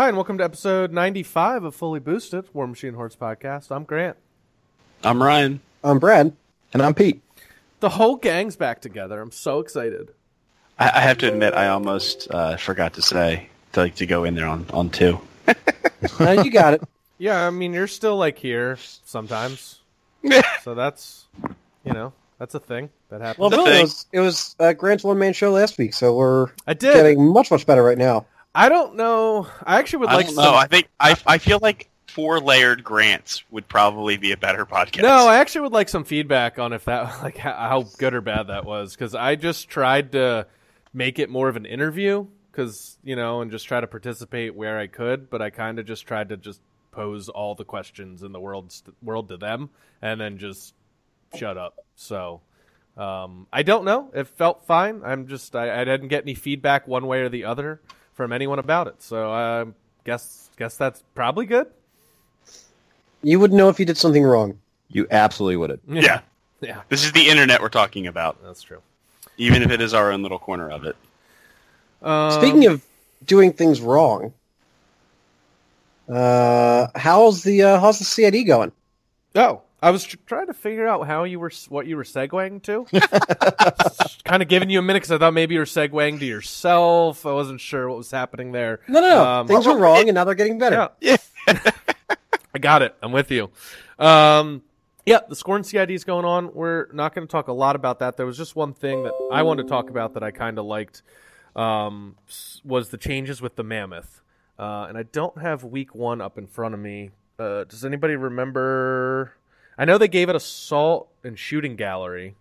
Hi, and welcome to episode 95 of Fully Boosted, War Machine Hordes podcast. I'm Grant. I'm Ryan. I'm Brad. And I'm Pete. The whole gang's back together. I'm so excited. I have to admit, I almost forgot to say to go in there on two. You got it. Yeah, I mean, you're still here sometimes. So that's, that's a thing that happens. Well, really, it was Grant's one-man show last week, so I did. Getting much, much better right now. I don't know. I actually would like to know. I feel like 4 layered Grants would probably be a better podcast. No, I actually would like some feedback on if that, how good or bad that was, because I just tried to make it more of an interview, and just try to participate where I could, but I kind of just tried to just pose all the questions in the world to them, and then just shut up. So, I don't know. It felt fine. I didn't get any feedback one way or the other from anyone about it. So, I guess that's probably good. You would know if you did something wrong. You absolutely would have. Yeah. This is the internet we're talking about. That's true. Even if it is our own little corner of it. Speaking of doing things wrong, how's the CID going? Oh, I was trying to figure out what you were segueing to. Kind of giving you a minute because I thought maybe you were segueing to yourself. I wasn't sure what was happening there. No. Things were wrong, and now they're getting better. Yeah. I got it. I'm with you. The Scorn CID is going on. We're not going to talk a lot about that. There was just one thing that I wanted to talk about that I kind of liked, was the changes with the Mammoth. And I don't have week 1 up in front of me. Does anybody remember? I know they gave it assault and shooting gallery.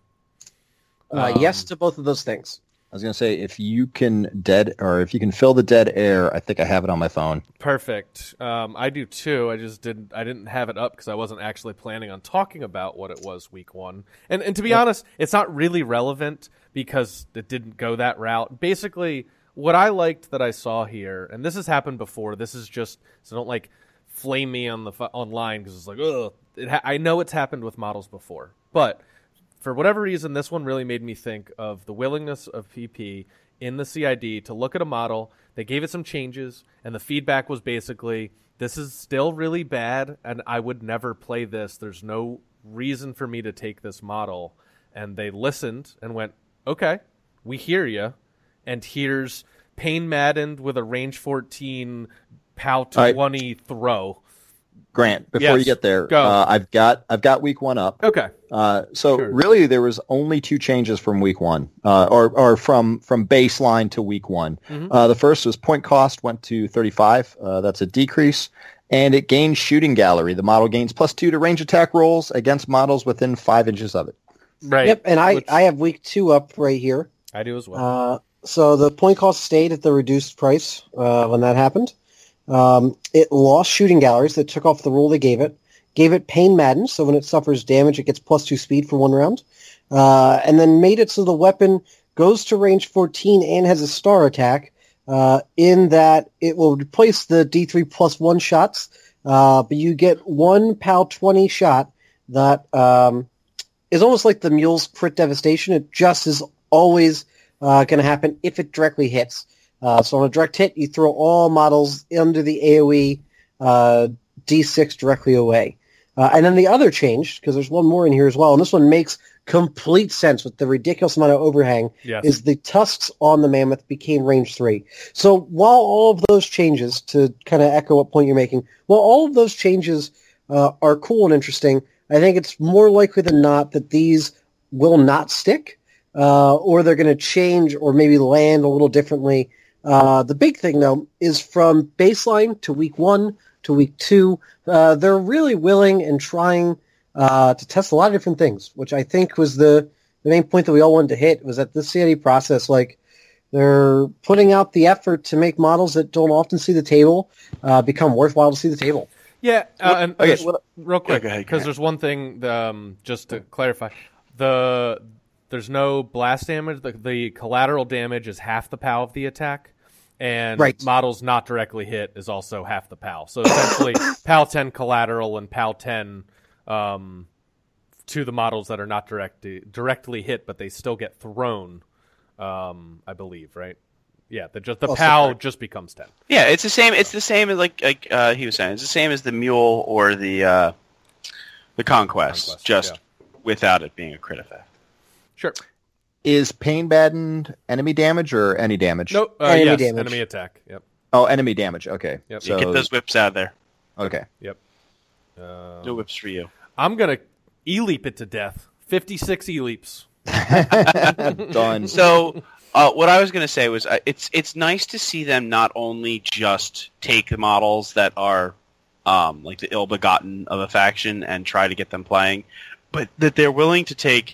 Yes to both of those things. I was going to say, if you can fill the dead air, I think I have it on my phone. Perfect. I do too. I didn't have it up because I wasn't actually planning on talking about what it was week 1. And to be honest, it's not really relevant because it didn't go that route. Basically, what I liked that I saw here, and this has happened before, this is just, so don't flame me on online because it's ugh. I know it's happened with models before, but for whatever reason, this one really made me think of the willingness of PP in the CID to look at a model. They gave it some changes, and the feedback was basically, this is still really bad, and I would never play this. There's no reason for me to take this model. And they listened and went, okay, we hear you. And here's Pain Maddened with a range 14 POW 20 throw. Grant, before you get there, I've got week 1 up. Okay. Really, there was only 2 changes from week 1, or from baseline to week 1. Mm-hmm. The first was point cost went to 35. That's a decrease, and it gains shooting gallery. The model gains +2 to range attack rolls against models within 5 inches of it. Right. Yep, and I have week 2 up right here. I do as well. So the point cost stayed at the reduced price when that happened. It lost shooting galleries that took off the rule they gave it Pain Madden, so when it suffers damage, it gets +2 speed for 1 round, and then made it so the weapon goes to range 14 and has a star attack, in that it will replace the D3 +1 shots, but you get 1 POW 20 shot that is almost like the Mule's crit devastation. It just is always going to happen if it directly hits. So on a direct hit, you throw all models under the AoE D6 directly away. And then the other change, because there's one more in here as well, and this one makes complete sense with the ridiculous amount of overhang, is the tusks on the Mammoth became range 3. So while all of those changes, to kind of echo what point you're making, while all of those changes are cool and interesting, I think it's more likely than not that these will not stick, or they're going to change or maybe land a little differently. The big thing, though, is from baseline to week 1 to week 2, they're really willing and trying to test a lot of different things, which I think was the main point that we all wanted to hit, was that this CID process, they're putting out the effort to make models that don't often see the table become worthwhile to see the table. Yeah, real quick, because there's one thing, just to clarify. There's no blast damage. The collateral damage is half the POW of the attack, and models not directly hit is also half the POW. So essentially, POW 10 collateral and POW 10 to the models that are not directly hit, but they still get thrown, I believe, right? Yeah, the Oh, POW sorry. just becomes 10. Yeah, it's the same. It's the same as like he was saying. It's the same as the Mule or the Conquest, just without it being a crit effect. Sure. Is Pain Maddened enemy damage or any damage? Nope. Enemy Yes, damage. enemy attack. Yep. Oh, enemy damage. Okay. Yep. So, You get those whips out of there. okay. Yep. No whips for you. I'm gonna e-leap it to death. 56 e-leaps. Done. So, what I was going to say was, it's nice to see them not only just take the models that are like the ill-begotten of a faction and try to get them playing, but that they're willing to take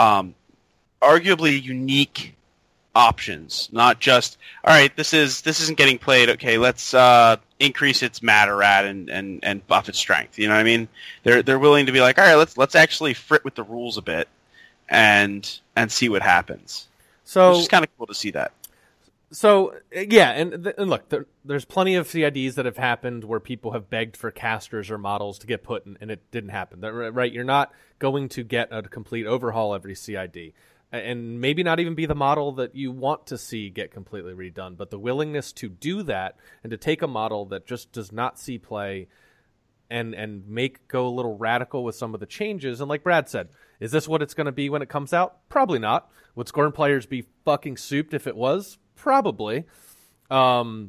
arguably unique options, not just all right. This isn't getting played. Okay, let's increase its matter rat and buff its strength. You know what I mean? They're willing to be like, all right, let's actually frit with the rules a bit and see what happens. So It's just kind of cool to see that. So yeah, and look, there's plenty of CIDs that have happened where people have begged for casters or models to get put in, and it didn't happen. Right? You're not going to get a complete overhaul every CID, and maybe not even be the model that you want to see get completely redone. But the willingness to do that and to take a model that just does not see play and go a little radical with some of the changes. And like Brad said, is this what it's going to be when it comes out? Probably not. Would Scorn players be fucking souped if it was? Probably. But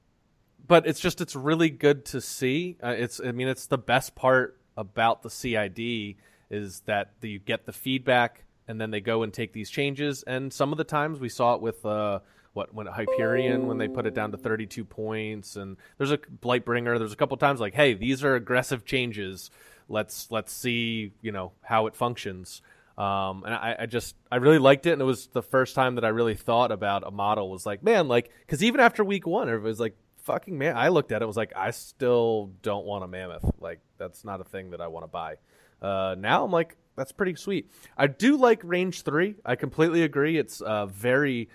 it's really good to see. It's the best part about the CID is that you get the feedback and then they go and take these changes. And some of the times we saw it with when Hyperion, when they put it down to 32 points, and there's a Blightbringer. There's a couple times like, hey, these are aggressive changes. Let's see, how it functions. And I really liked it, and it was the first time that I really thought about a model. Was like, man, because even after week one, everybody was like, fucking man. I looked at it, was like, I still don't want a mammoth. Like, that's not a thing that I want to buy. Now I'm like, that's pretty sweet. I do like range 3. I completely agree. It's very.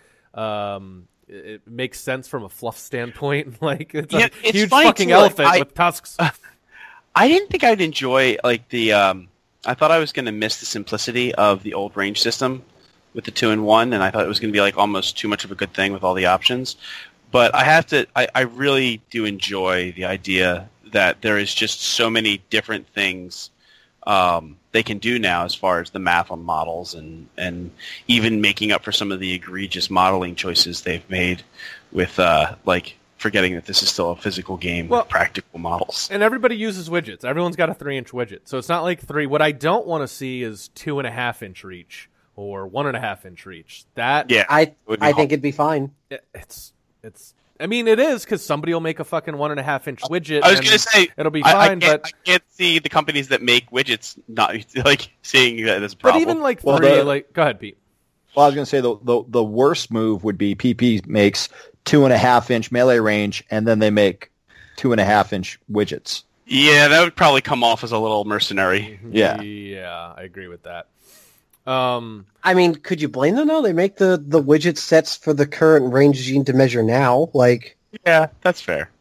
It makes sense from a fluff standpoint. Like, it's a huge fucking too, elephant with tusks. I didn't think I'd enjoy I thought I was going to miss the simplicity of the old range system with the 2-in-1, and I thought it was going to be like almost too much of a good thing with all the options. But I really do enjoy the idea that there is just so many different things they can do now as far as the math on models and even making up for some of the egregious modeling choices they've made with forgetting that this is still a physical game with practical models. And everybody uses widgets. Everyone's got a 3-inch widget. So it's not like 3. What I don't want to see is 2.5-inch reach or 1.5-inch reach. That I think it'd be fine. It's it is, because somebody will make a fucking 1.5-inch widget. I was going to say it'll be fine, I can't see the companies that make widgets not seeing that as a but problem. even 3, go ahead, Pete. Well, I was going to say the worst move would be PP makes 2.5-inch melee range, and then they make 2.5-inch widgets. Yeah, that would probably come off as a little mercenary. Yeah, I agree with that. Could you blame them though? They make the widget sets for the current range regime to measure now. Yeah, that's fair.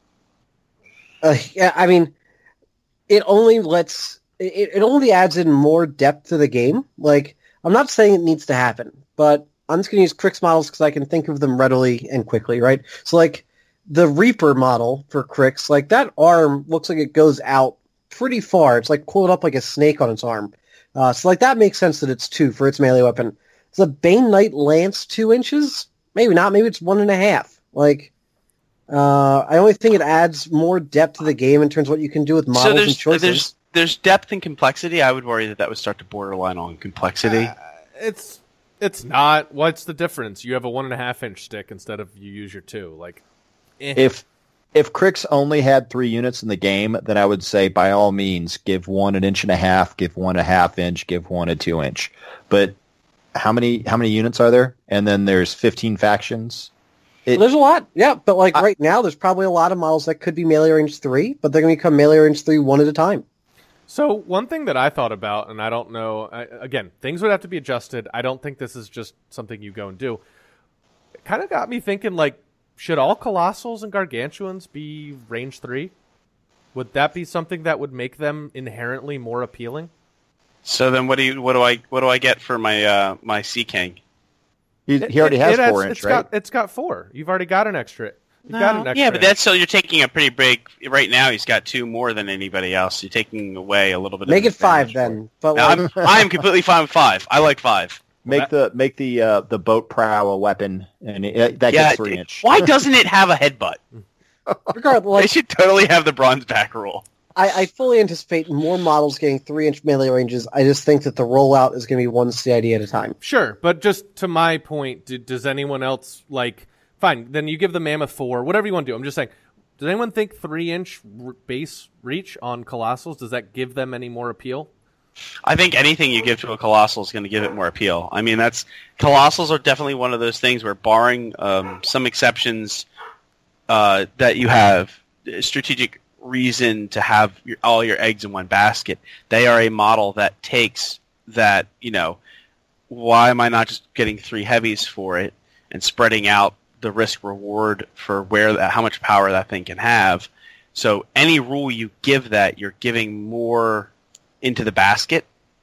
It only it only adds in more depth to the game. I'm not saying it needs to happen, but I'm just going to use Crix models because I can think of them readily and quickly, right? So, the Reaper model for Crix, that arm looks like it goes out pretty far. It's, coiled up like a snake on its arm. So, that makes sense that it's 2 for its melee weapon. Is the Bane Knight Lance 2 inches? Maybe not. Maybe it's 1.5. I only think it adds more depth to the game in terms of what you can do with models and choices. There's depth and complexity. I would worry that would start to borderline on complexity. It's not. What's the difference? You have a 1.5-inch stick instead of you use your 2. If Crix only had 3 units in the game, then I would say by all means give one 1.5 inches, give one 1/2 inch, give one a 2-inch. But how many units are there? And then there's 15 factions. There's a lot, yeah. But right now, there's probably a lot of models that could be melee range 3, but they're going to become melee range 3 one at a time. So one thing that I thought about, and I don't know, again, things would have to be adjusted. I don't think this is just something you go and do. It kind of got me thinking, should all Colossals and Gargantuans be range 3? Would that be something that would make them inherently more appealing? So then, what do I get for my my Sea King? He already has 4-inch, right? It's got 4. You've already got an extra. You've got an extra. Yeah, but that's still, you're taking a pretty big. Right now, he's got 2 more than anybody else. You're taking away a little bit. Make of it 5 then. But now, I'm completely fine with 5. I like 5. Make the boat prow a weapon, and that gets 3-inch. Why doesn't it have a headbutt? Regardless, They should totally have the bronze back rule. I fully anticipate more models getting 3-inch melee ranges. I just think that the rollout is going to be one CID at a time. Sure, but just to my point, does anyone else fine, then you give the Mammoth 4, whatever you want to do. I'm just saying, does anyone think 3-inch base reach on Colossals, does that give them any more appeal? I think anything you give to a Colossal is going to give it more appeal. I mean, Colossals are definitely one of those things where, barring some exceptions that you have strategic reason to have all your eggs in one basket, they are a model that takes that, why am I not just getting 3 heavies for it and spreading out the risk reward for how much power that thing can have. So any rule you give that, you're giving more into the basket.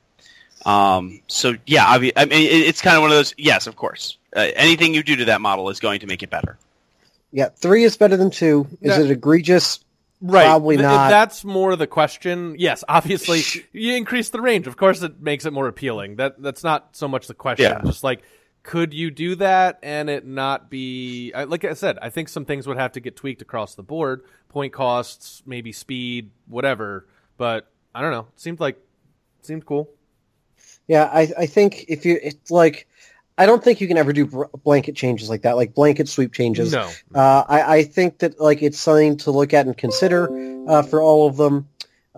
So yeah, I mean, it's kind of one of those. Yes, of course. Anything you do to that model is going to make it better. Yeah, 3 is better than 2. Is it egregious? Right. Probably not. That's more the question. Yes, obviously, you increase the range. Of course, it makes it more appealing. That's not so much the question. Yeah. Just could you do that and it not be... Like I said, I think some things would have to get tweaked across the board. Point costs, maybe speed, whatever. But I don't know. It seemed cool. Yeah, I think I don't think you can ever do blanket changes like that, like blanket sweep changes. No. I think that it's something to look at and consider for all of them.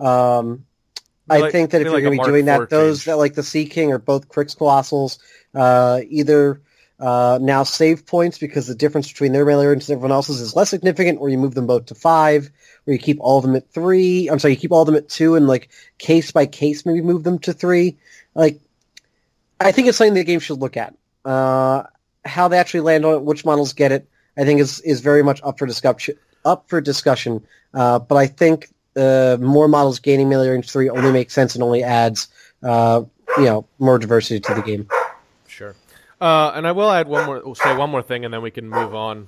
I think that if you're going to be doing that, those that like the Sea King or both Crix Colossals, either now save points because the difference between their melee range and everyone else's is less significant, or you move them both to 5, or you keep all of them at 3. I'm sorry, you keep all of them at 2 and case by case maybe move them to 3. I think it's something the game should look at. How they actually land on it, which models get it, I think is very much up for discussion. But I think more models gaining melee range 3 only makes sense and only adds more diversity to the game. Sure. And I will add one more thing, and then we can move on.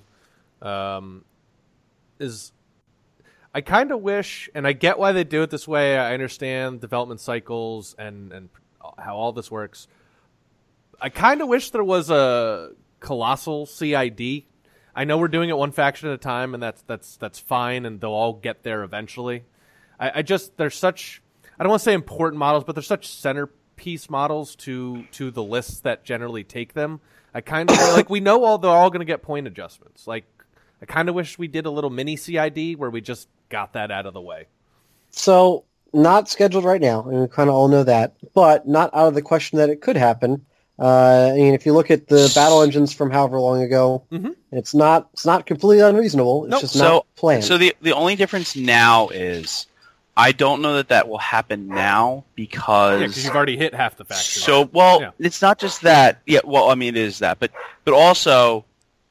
I kind of wish, and I get why they do it this way. I understand development cycles and how all this works. I kind of wish there was a Colossal CID. I know we're doing it one faction at a time, and that's fine, and they'll all get there eventually. They're such, I don't want to say important models, but they're such centerpiece models to the lists that generally take them. I kind of we know they're all going to get point adjustments. I kind of wish we did a little mini CID where we just got that out of the way. So not scheduled right now, and we kind of all know that, but not out of the question that it could happen. If you look at the battle engines from however long ago, it's not completely unreasonable. It's just not planned. So the only difference now is I don't know that will happen now because you've already hit half the faction. So It's not just that. Yeah, well, I mean it is that, but also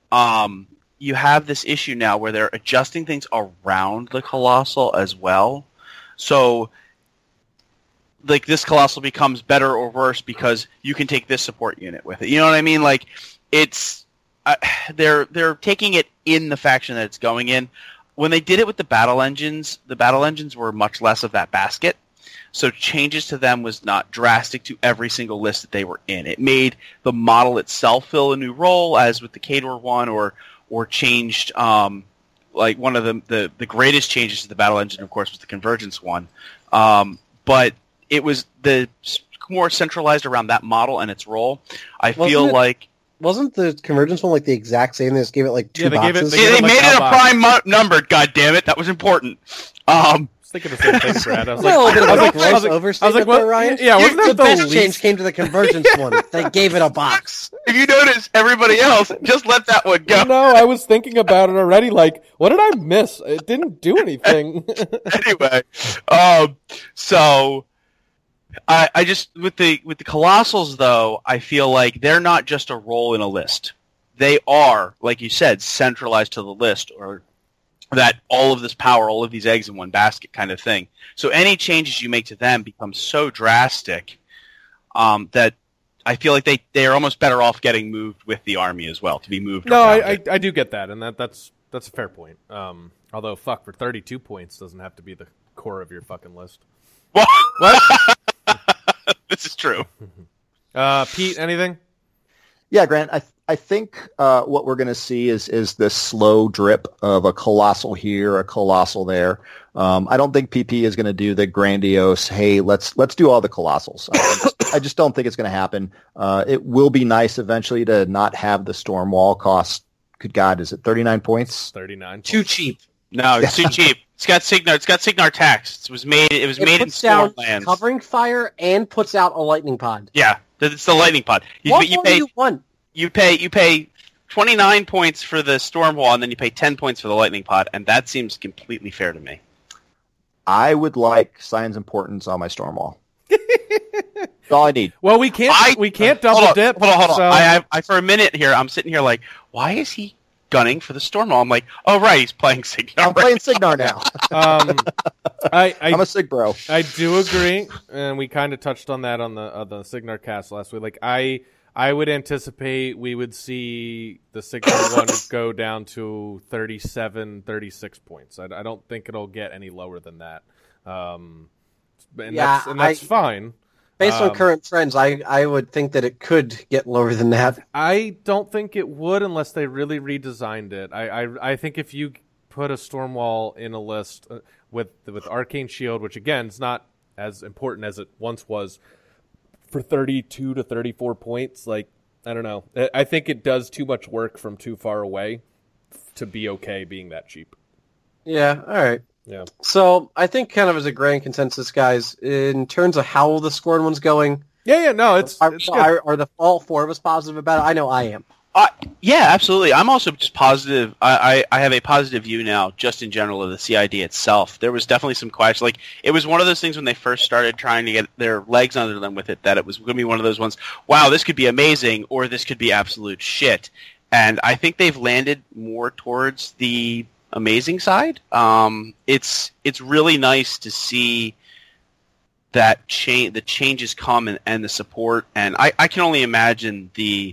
you have this issue now where they're adjusting things around the Colossal as well. So this Colossal becomes better or worse because you can take this support unit with it. You know what I mean? It's they're taking it in the faction that it's going in. When they did it with the battle engines were much less of that basket. So changes to them was not drastic to every single list that they were in. It made the model itself fill a new role, as with the Khador one, or changed one of the greatest changes to the battle engine, of course, was the Convergence one. But it was the more centralized around that model and its role. Wasn't the Convergence one the exact same? They just gave it 2 boxes? They made it a prime number. God damn it, that was important. I was thinking the same thing, Brad. I was like, what? Ryan? Yeah, wasn't that the best change came to the Convergence one. They gave it a box. If you notice, everybody else just let that one go. No, I was thinking about it already. What did I miss? It didn't do anything. Anyway, so I just with the Colossals though, I feel like they're not just a role in a list. They are, like you said, centralized to the list, or that all of this power, all of these eggs in one basket kind of thing. So any changes you make to them become so drastic that I feel like they are almost better off getting moved with the army as well, to be moved. No, around I do get that, and that's a fair point. Although, fuck, for 32 points doesn't have to be the core of your fucking list. What? This is true. Pete, anything? Yeah, Grant, I think what we're going to see is this slow drip of a colossal here, a colossal there. I don't think PP is going to do the grandiose, hey, let's do all the colossals. I just don't think it's going to happen. It will be nice eventually to not have the storm wall cost. Good God, is it 39 points? 39. Too cheap. No, it's too cheap. It's got Signar tax. It was made in puts down Stormlands. covering fire and puts out a lightning pod. Yeah, it's the lightning pod. What more do you want? You pay 29 points for the storm wall, and then you pay 10 points for the lightning pod, and that seems completely fair to me. I would like Science Importance on my storm wall. That's all I need. Well, we can't double dip. Hold on. So... I for a minute here, I'm sitting here like, why is he gunning for the storm wall? I'm like, oh right, he's playing Signar. I'm playing Signar now. I'm a Sig bro. I do agree, and we kind of touched on that on the Signar cast last week. Like I would anticipate we would see the Signar one go down to 37, 36 points. I don't think it'll get any lower than that. That's fine. Based on current trends, I would think that it could get lower than that. I don't think it would unless they really redesigned it. I think if you put a Stormwall in a list with Arcane Shield, which again is not as important as it once was, for 32 to 34 points, like, I don't know. I think it does too much work from too far away to be okay being that cheap. Yeah, all right. Yeah. So I think kind of as a grand consensus, guys, in terms of how the scored one's going. Yeah, no, it's good. Are all four of us positive about it? I know I am. Yeah, absolutely. I'm also just positive. I have a positive view now, just in general, of the CID itself. There was definitely some questions. Like, it was one of those things when they first started trying to get their legs under them with it, that it was going to be one of those ones, wow, this could be amazing, or this could be absolute shit. And I think they've landed more towards the amazing side. It's really nice to see that the changes come and the support, and I can only imagine the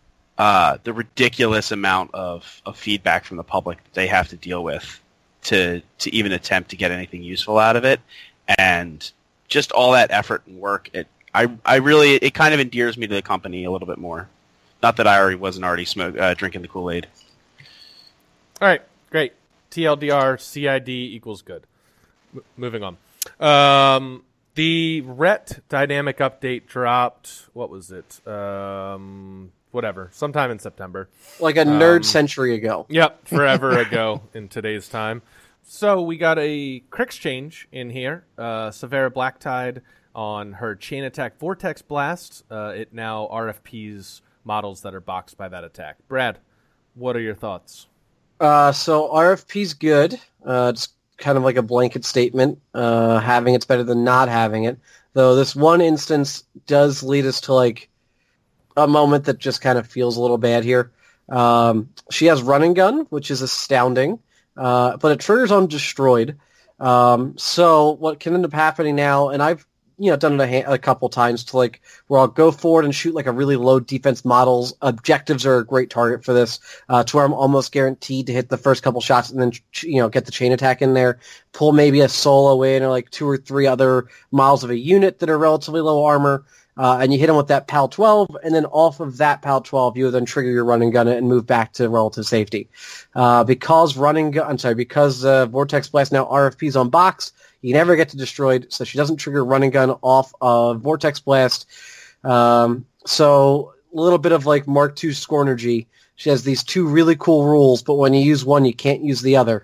ridiculous amount of feedback from the public that they have to deal with to even attempt to get anything useful out of it, and just all that effort and work. It kind of endears me to the company a little bit more. Not that I wasn't already drinking the Kool-Aid. All right, great. TLDR CID equals good. Moving on. The RET dynamic update dropped. What was it? Whatever, sometime in September. Like a nerd century ago. Yep, forever ago in today's time. So we got a Crix change in here. Severa Blacktide on her Chain Attack Vortex Blast. It now RFPs models that are boxed by that attack. Brad, what are your thoughts? So RFP's good. It's kind of like a blanket statement. Having it's better than not having it. Though this one instance does lead us to like a moment that just kind of feels a little bad here. She has Running Gun, which is astounding, but it triggers on Destroyed. So what can end up happening now, and I've done it a couple times, to like where I'll go forward and shoot like a really low defense models. Objectives are a great target for this, to where I'm almost guaranteed to hit the first couple shots and then get the chain attack in there. Pull maybe a solo in or like 2 or 3 other models of a unit that are relatively low armor. And you hit them with that PAL 12, and then off of that PAL 12, you then trigger your running gun and move back to relative safety. Because Vortex Blast now RFPs on box, you never get to Destroyed, so she doesn't trigger running gun off of Vortex Blast. So a little bit of like Mark II Scornergy. She has these 2 really cool rules, but when you use one, you can't use the other.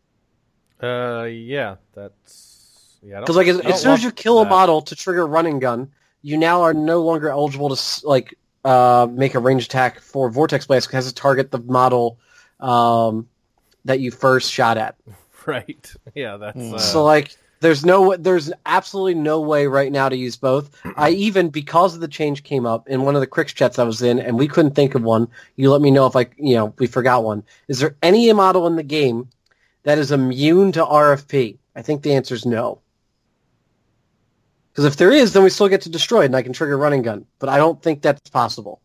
Yeah, that's... Yeah, because as soon as you kill a model to trigger running gun, you now are no longer eligible to make a range attack for Vortex Blast because it has to target the model that you first shot at. Right. Yeah, that's... So, there's absolutely no way right now to use both. Because of the change came up in one of the Crix chats I was in, and we couldn't think of one. You let me know if we forgot one. Is there any model in the game that is immune to RFP? I think the answer is no. Because if there is, then we still get to destroy it, and I can trigger running gun. But I don't think that's possible.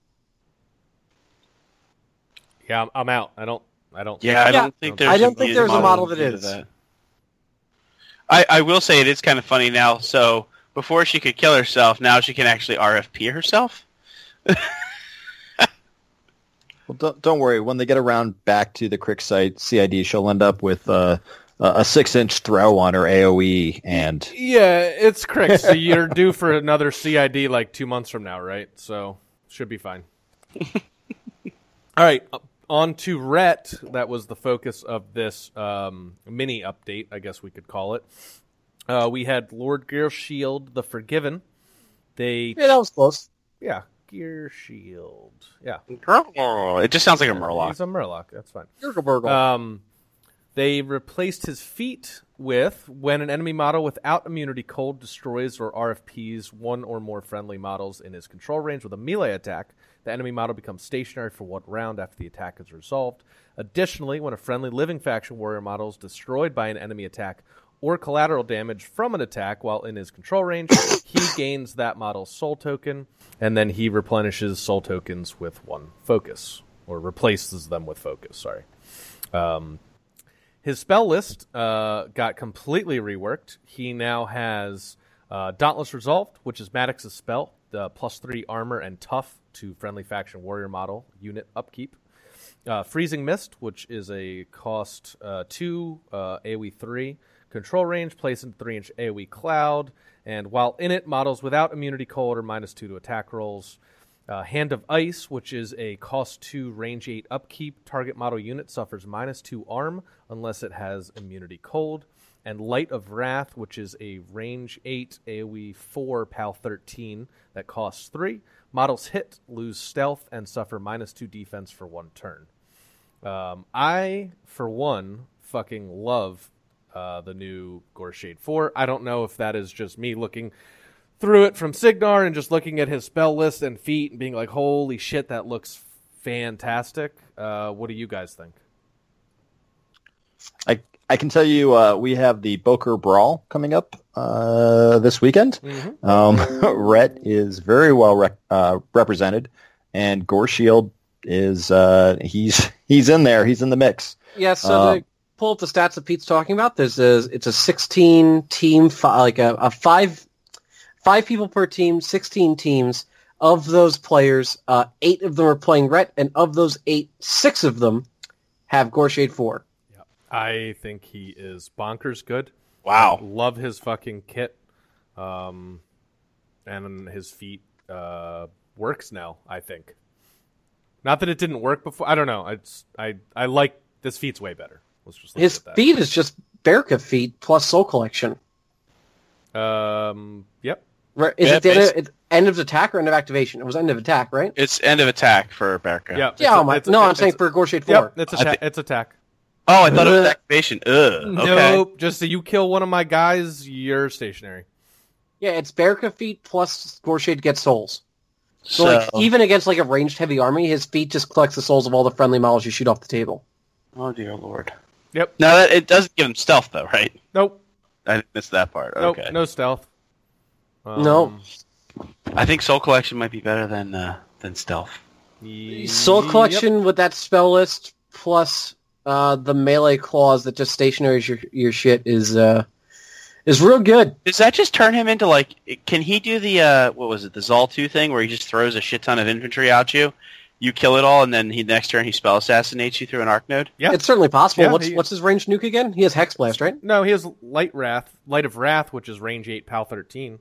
Yeah, I'm out. I don't. Yeah, I don't think there's. I don't think there's a model that is. That. I will say it is kind of funny now. So before she could kill herself, now she can actually RFP herself. Well, don't worry. When they get around back to the Crick site CID, she'll end up with a 6-inch throw on her AOE, and Yeah, it's Crick, so you're due for another CID like 2 months from now, right? So should be fine. All right, on to Rhett. That was the focus of this mini update, I guess we could call it. We had Lord Gear Shield, the Forgiven. Yeah, that was close. Yeah, Gear Shield. Yeah. It just sounds like a Murloc. He's a Murloc. That's fine. Gurgle. They replaced his feat with when an enemy model without immunity cold destroys or RFPs one or more friendly models in his control range with a melee attack, the enemy model becomes stationary for 1 round after the attack is resolved. Additionally, when a friendly living faction warrior model is destroyed by an enemy attack or collateral damage from an attack while in his control range, he gains that model's soul token, and then he replenishes soul tokens with 1 focus, or replaces them with focus, sorry. His spell list got completely reworked. He now has Dauntless Resolved, which is Maddox's spell, the +3 armor and tough to friendly faction warrior model unit upkeep. Freezing Mist, which is a cost 2, AoE 3, control range, place in 3-inch AoE cloud, and while in it, models without immunity cold are -2 to attack rolls. Hand of Ice, which is a cost 2 range 8 upkeep. Target model unit suffers -2 arm unless it has immunity cold. And Light of Wrath, which is a range 8 AoE 4 PAL 13 that costs 3. Models hit, lose stealth, and suffer -2 defense for 1 turn. I, for one, fucking love the new Goreshade 4. I don't know if that is just me looking through it from Signar and just looking at his spell list and feat and being like, holy shit, that looks fantastic. What do you guys think? I can tell you we have the Boker Brawl coming up this weekend. Mm-hmm. Rhett is very well represented, and Gore Shield is he's in there. He's in the mix. Yeah, so to pull up the stats that Pete's talking about, it's a 16 team, like a 5 people per team, 16 teams. Of those players, 8 of them are playing Rhett, and of those 8, 6 of them have Goreshade 4. Yeah. I think he is bonkers good. Wow. Love his fucking kit. And his feat works now, I think. Not that it didn't work before. I don't know. I like this feat's way better. Let's just his feat is just Berka feat plus Soul Collection. Yep. Is it the end of attack or end of activation? It was end of attack, right? It's end of attack for Berka. Yeah. I'm saying for Goreshade 4. Yep, it's attack. Oh, I thought it was activation. Okay. Nope. Just so you kill one of my guys, you're stationary. Yeah, it's Berka feat plus Goreshade gets souls. So like, even against like a ranged heavy army, his feat just collects the souls of all the friendly models you shoot off the table. Oh dear lord. Yep. Now it doesn't give him stealth though, right? Nope. I missed that part. Nope. Okay. No stealth. No. I think Soul Collection might be better than stealth. Soul Collection with that spell list plus the melee clause that just stationaries your shit is real good. Does that just turn him into like? Can he do the what was it, the Zal 2 thing where he just throws a shit ton of infantry at you? You kill it all, and then next turn he spell assassinates you through an arc node. Yeah, it's certainly possible. Yeah, what's his range nuke again? He has Hex Blast, right? No, he has Light of Wrath, which is range 8 PAL 13.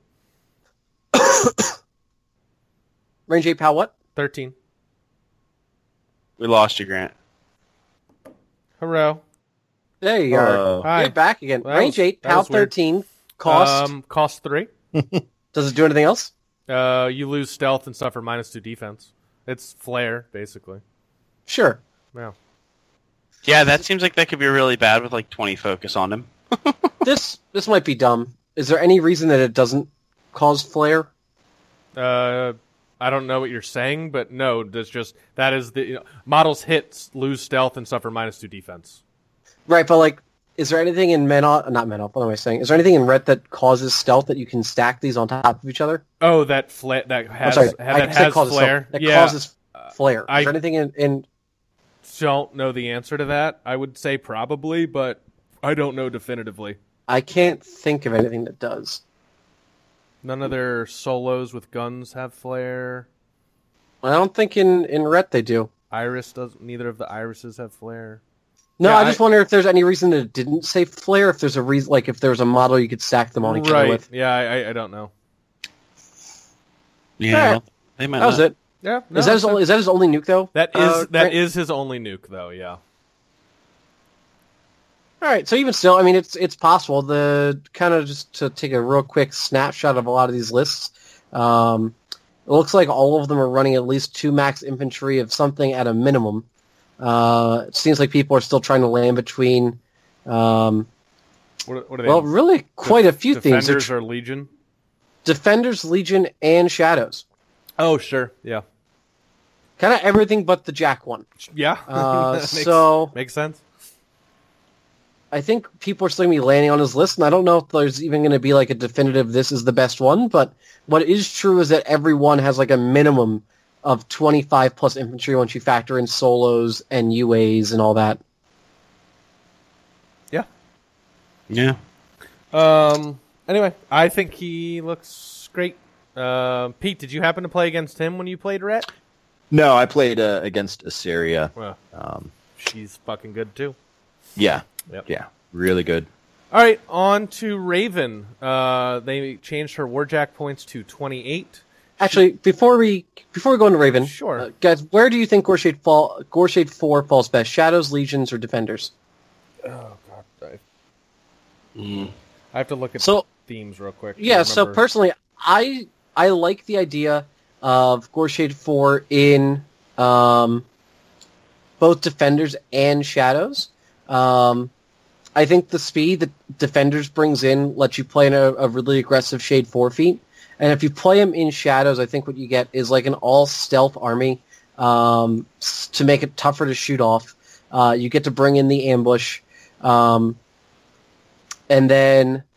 Range 8 PAL what? 13. We lost you, Grant. Hello. There you are. Hi. You're back again. Range 8 PAL 13. Cost. Cost 3. Does it do anything else? You lose stealth and suffer -2 defense. It's flare, basically. Sure. Yeah. Yeah, that seems like that could be really bad with like 20 focus on him. This might be dumb. Is there any reason that it doesn't cause flare? I don't know what you're saying, but no, that is the models hits, lose stealth, and suffer -2 defense. Right, but like Is there anything in not Menop, what am I saying? Is there anything in Ret that causes stealth that you can stack these on top of each other? Oh, that has flare. That causes flare. Is there anything in... Don't know the answer to that. I would say probably, but I don't know definitively. I can't think of anything that does. None of their solos with guns have flare. I don't think in Ret they do. Iris doesn't. Neither of the Irises have flare. No, yeah, I just wonder if there's any reason that it didn't say flare. If there's a reason, like if there's a model you could stack them on each other with. Yeah, I don't know. Yeah, they might. That was it. Yeah. No, is that his only nuke though? That is his only nuke though. Yeah. All right, so even still, I mean, it's possible. The kind of just to take a real quick snapshot of a lot of these lists. It looks like all of them are running at least 2 max infantry of something at a minimum. It seems like people are still trying to land between. What are they? Well, really, quite a few things. Defenders or Legion? Defenders, Legion, and Shadows. Oh, sure, yeah. Kind of everything but the Jack one. Yeah. Makes sense. I think people are still going to be landing on his list, and I don't know if there's even going to be like a definitive this is the best one, but what is true is that everyone has like a minimum of 25 plus infantry once you factor in solos and UAs and all that. Yeah. Anyway, I think he looks great. Pete, did you happen to play against him when you played Ret? No, I played against Assyria. Well, she's fucking good too. Yeah. Yep. Yeah, really good. All right, on to Raven. They changed her Warjack points to 28. Actually, before we go into Raven, sure, guys, where do you think Gorshade 4 falls best? Shadows, Legions, or Defenders? Oh God, I have to look at the themes real quick. Yeah, so personally, I like the idea of Gorshade 4 in both Defenders and Shadows. I think the speed that Defenders brings in lets you play in a really aggressive Shade 4 feat. And if you play him in Shadows, I think what you get is like an all-stealth army to make it tougher to shoot off. You get to bring in the ambush. And then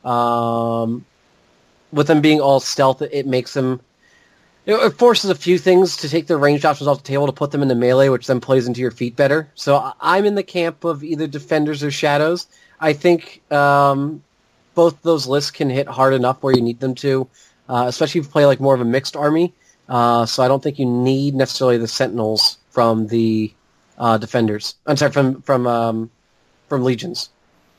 with them being all stealth, it makes them... It forces a few things to take their ranged options off the table to put them into melee, which then plays into your feet better. So I'm in the camp of either Defenders or Shadows. I think both those lists can hit hard enough where you need them to, especially if you play like more of a mixed army. So I don't think you need necessarily the Sentinels from the Defenders. I'm sorry, from Legions.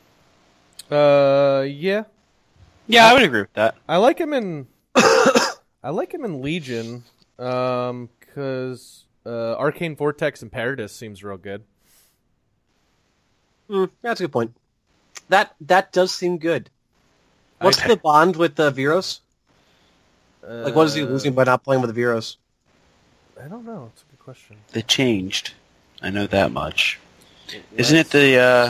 Yeah. Yeah, I would agree with that. I like him in... I like him in Legion because Arcane Vortex and Paradis seems real good. That's a good point. That does seem good. What's the bond with the Viros? Like, what is he losing by not playing with the Viros? I don't know. It's a good question. They changed. I know that much. Isn't it the...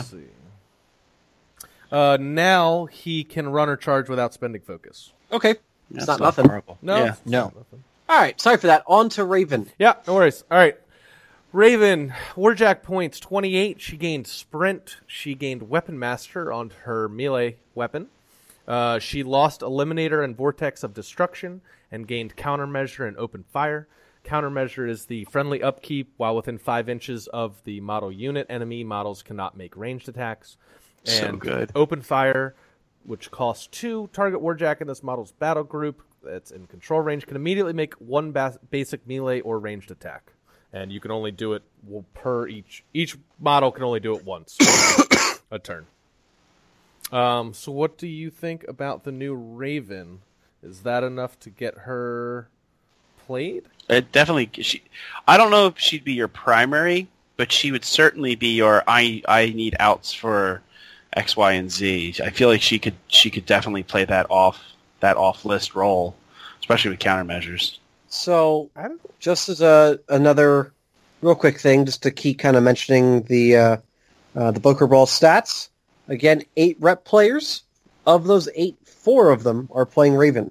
now he can run or charge without spending focus. Okay. It's not nothing. No. No. All right. Sorry for that. On to Raven. Yeah, no worries. All right. Raven, Warjack points 28. She gained Sprint. She gained Weapon Master on her melee weapon. She lost Eliminator and Vortex of Destruction and gained Countermeasure and Open Fire. Countermeasure is the friendly upkeep while within 5 inches of the model unit. Enemy models cannot make ranged attacks. And so good. Open Fire, which costs 2. Target Warjack in this model's battle group that's in control range can immediately make 1 basic melee or ranged attack. And you can only do it per each model can only do it once a turn. So what do you think about the new Raven? Is that enough to get her played? It definitely. I don't know if she'd be your primary, but she would certainly be your I need outs for X, Y, and Z. I feel like she could definitely play that off list role, especially with countermeasures. So, just as another real quick thing, just to keep kind of mentioning the Booker Brawl stats. Again, 8 rep players. Of those 8, 4 of them are playing Raven.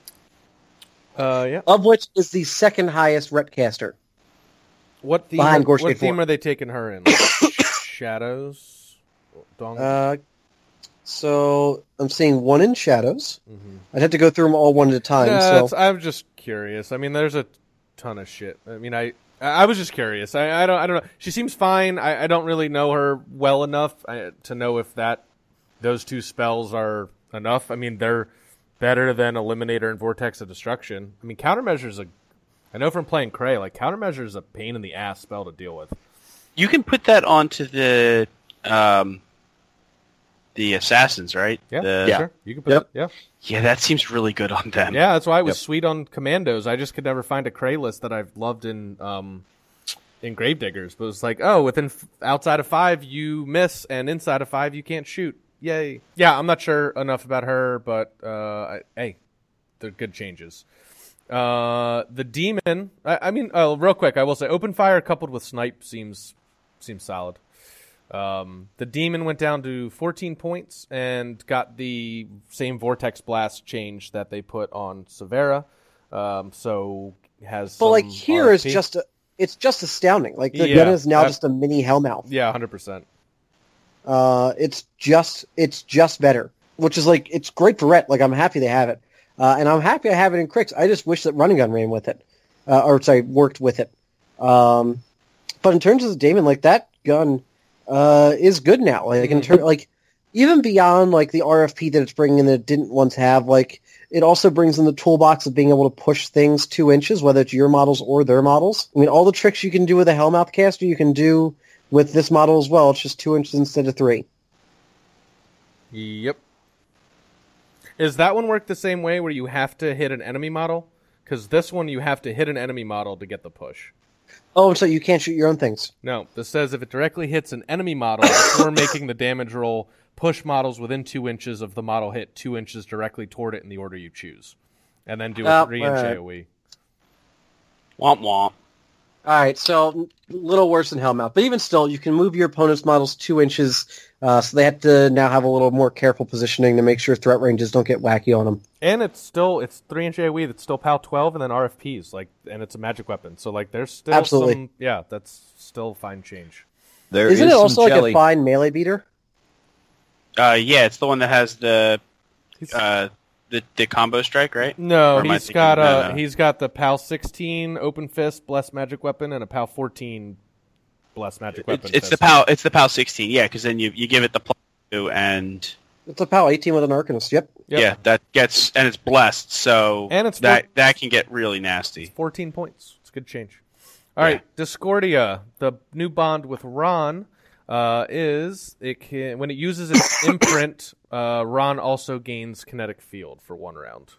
Yeah. Of which is the second highest rep caster. What theme are they taking her in? Like Shadows? Dong? So I'm seeing one in Shadows. Mm-hmm. I'd have to go through them all one at a time. No, I'm just curious. I mean, there's a ton of shit. I mean, I was just curious. I don't know. She seems fine. I don't really know her well enough to know if those two spells are enough. I mean, they're better than Eliminator and Vortex of Destruction. I mean, Countermeasure's I know from playing Cray, like Countermeasure is a pain in the ass spell to deal with. You can put that onto the assassins, right? Yeah, Yeah. sure. You can put it. Yeah. Yeah, that seems really good on them. Yeah, that's why it was sweet on Commandos. I just could never find a Cray list that I've loved in Gravediggers. But it was like, outside of 5 you miss, and inside of 5 you can't shoot. Yay! Yeah, I'm not sure enough about her, but hey, they're good changes. The demon. I mean, real quick, I will say, open fire coupled with snipe seems solid. The demon went down to 14 points and got the same vortex blast change that they put on Severa. So has. But like here is RFP. it's just astounding. Like the Yeah, gun is now just a mini Hellmouth. Yeah, 100%. It's just better, which is like, it's great for Rhett. Like I'm happy they have it. And I'm happy I have it in Crix. I just wish that Running Gun ran with it. Worked with it. But in terms of the Daemon, like that gun is good now. Like in terms, like even beyond like the RFP that it's bringing in that it didn't once have, like it also brings in the toolbox of being able to push things 2 inches, whether it's your models or their models. I mean, all the tricks you can do with a Hellmouth caster, you can do with this model as well. It's just 2 inches instead of 3. Yep. Is that one work the same way where you have to hit an enemy model? Because this one you have to hit an enemy model to get the push. Oh, so you can't shoot your own things. No, this says if it directly hits an enemy model before making the damage roll, push models within 2 inches of the model hit 2 inches directly toward it in the order you choose. And then do a 3-inch AoE. Womp womp. All right, so a little worse than Hellmouth. But even still, you can move your opponent's models 2 inches, so they have to now have a little more careful positioning to make sure threat ranges don't get wacky on them. And it's 3-inch AoE that's still PAL 12 and then RFPs, and it's a magic weapon. So there's still Absolutely. That's still fine change. There Isn't is it also some like jelly. a fine melee beater? Yeah, it's the one that has the combo strike, right? No, Or am I he's thinking- got no. he's got the PAL 16 open fist blessed magic weapon and a PAL 14 blessed magic weapon. It's fist. the PAL 16, yeah, because then you give it the +2 and It's a PAL 18 with an Arcanist, yep. Yep. yeah, that gets and it's blessed, so And it's that can get really nasty. 14 points. It's a good change. All right, Discordia, the new bond with Ron, is when it uses its imprint, Ron also gains kinetic field for 1 round.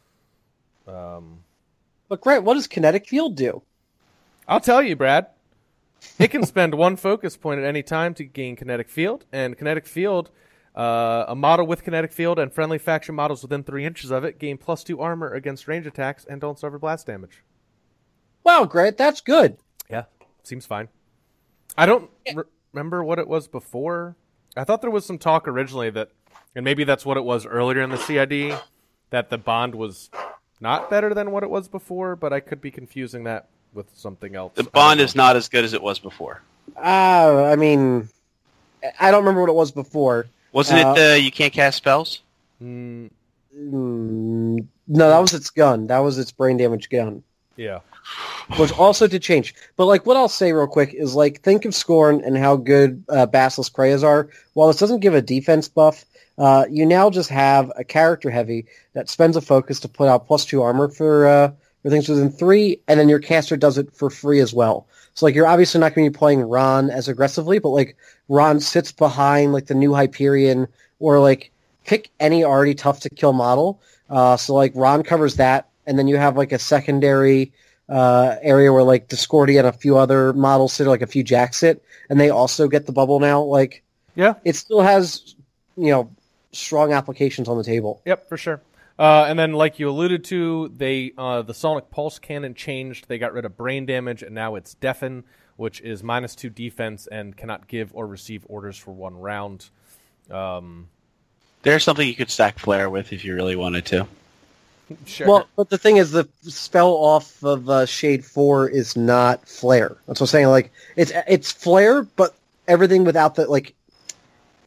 But Grant, what does Kinetic Field do? I'll tell you, Brad. It can spend 1 focus point at any time to gain kinetic field, and kinetic field, a model with kinetic field and friendly faction models within 3 inches of it gain +2 armor against range attacks and don't suffer blast damage. Wow, Grant, that's good. Yeah, seems fine. I don't remember what it was before. I thought there was some talk originally that, and maybe that's what it was earlier in the CID, that the bond was not better than what it was before, but I could be confusing that with something else. The bond is not as good as it was before. I mean, I don't remember what it was before. Wasn't it the you can't cast spells? Mm, No, that was its gun. That was its brain damage gun, yeah. which also did change. But like, what I'll say real quick is like, think of Scorn and how good Basilisk Krayas are. While this doesn't give a defense buff, you now just have a character heavy that spends a focus to put out +2 armor for things within 3, and then your caster does it for free as well. So like, you're obviously not going to be playing Ron as aggressively, but like Ron sits behind like the new Hyperion, or like pick any already tough to kill model. So like Ron covers that, and then you have like a secondary area where like Discordia and a few other models sit, or like a few jacks sit, and they also get the bubble now. Like, Yeah. it still has, strong applications on the table. Yep, for sure. And then, like you alluded to, they the Sonic Pulse Cannon changed. They got rid of brain damage, and now it's Deafen, which is -2 defense and cannot give or receive orders for 1 round. There's something you could stack Flare with if you really wanted to. Sure. Well, but the thing is, the spell off of Shade 4 is not Flare. That's what I'm saying. Like, it's Flare, but everything without the, like,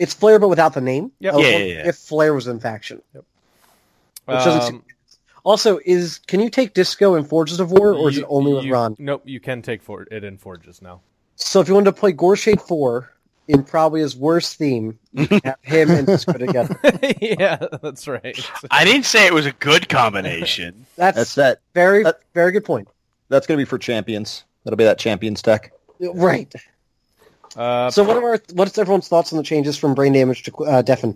It's Flare, but without the name. Yep. Yeah. If Flare was in faction. Yep. Which doesn't seem... Also, can you take Disco in Forges of War, or is it only with Ron? Nope, you can take it in Forges now. So if you wanted to play Goreshade 4 in probably his worst theme, you can have him and Disco together. Yeah, that's right. I didn't say it was a good combination. That's that. very good point. That's going to be for champions. That'll be that champions deck. Right. So What's everyone's thoughts on the changes from Brain Damage to Deafen?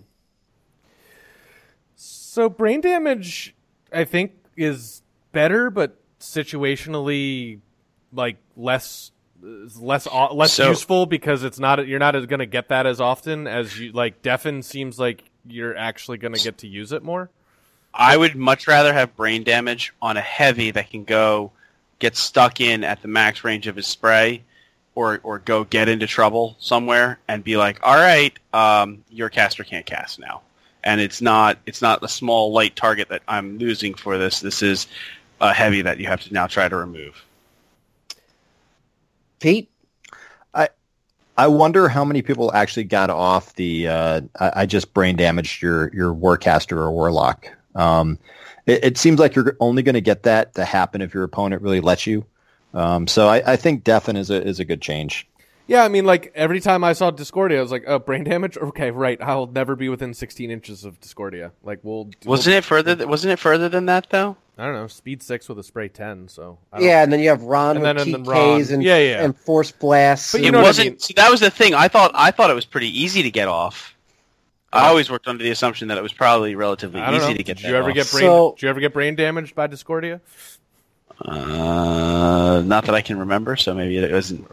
So Brain Damage, I think, is better, but situationally, like less useful because you're not going to get that as often as you like. Deafen seems like you're actually going to get to use it more. I would much rather have Brain Damage on a heavy that can go get stuck in at the max range of his spray, or go get into trouble somewhere and be like, all right, your caster can't cast now. And it's not a small light target that I'm losing for this. This is a heavy that you have to now try to remove. Pete? I wonder how many people actually got off the I just brain damaged your Warcaster or Warlock. It seems like you're only going to get that to happen if your opponent really lets you. So I think Deafen is a good change. Yeah, I mean, like, every time I saw Discordia, I was like, oh, brain damage? Okay, right, I'll never be within 16 inches of Discordia. Like, Wasn't it further than that, though? I don't know, speed 6 with a spray 10, so... And then you have Ron with TKs and Force Blasts. But it wasn't... See, that was the thing. I thought it was pretty easy to get off. I always worked under the assumption that it was probably relatively easy to get Did you ever get brain damaged by Discordia? Not that I can remember, so maybe it wasn't...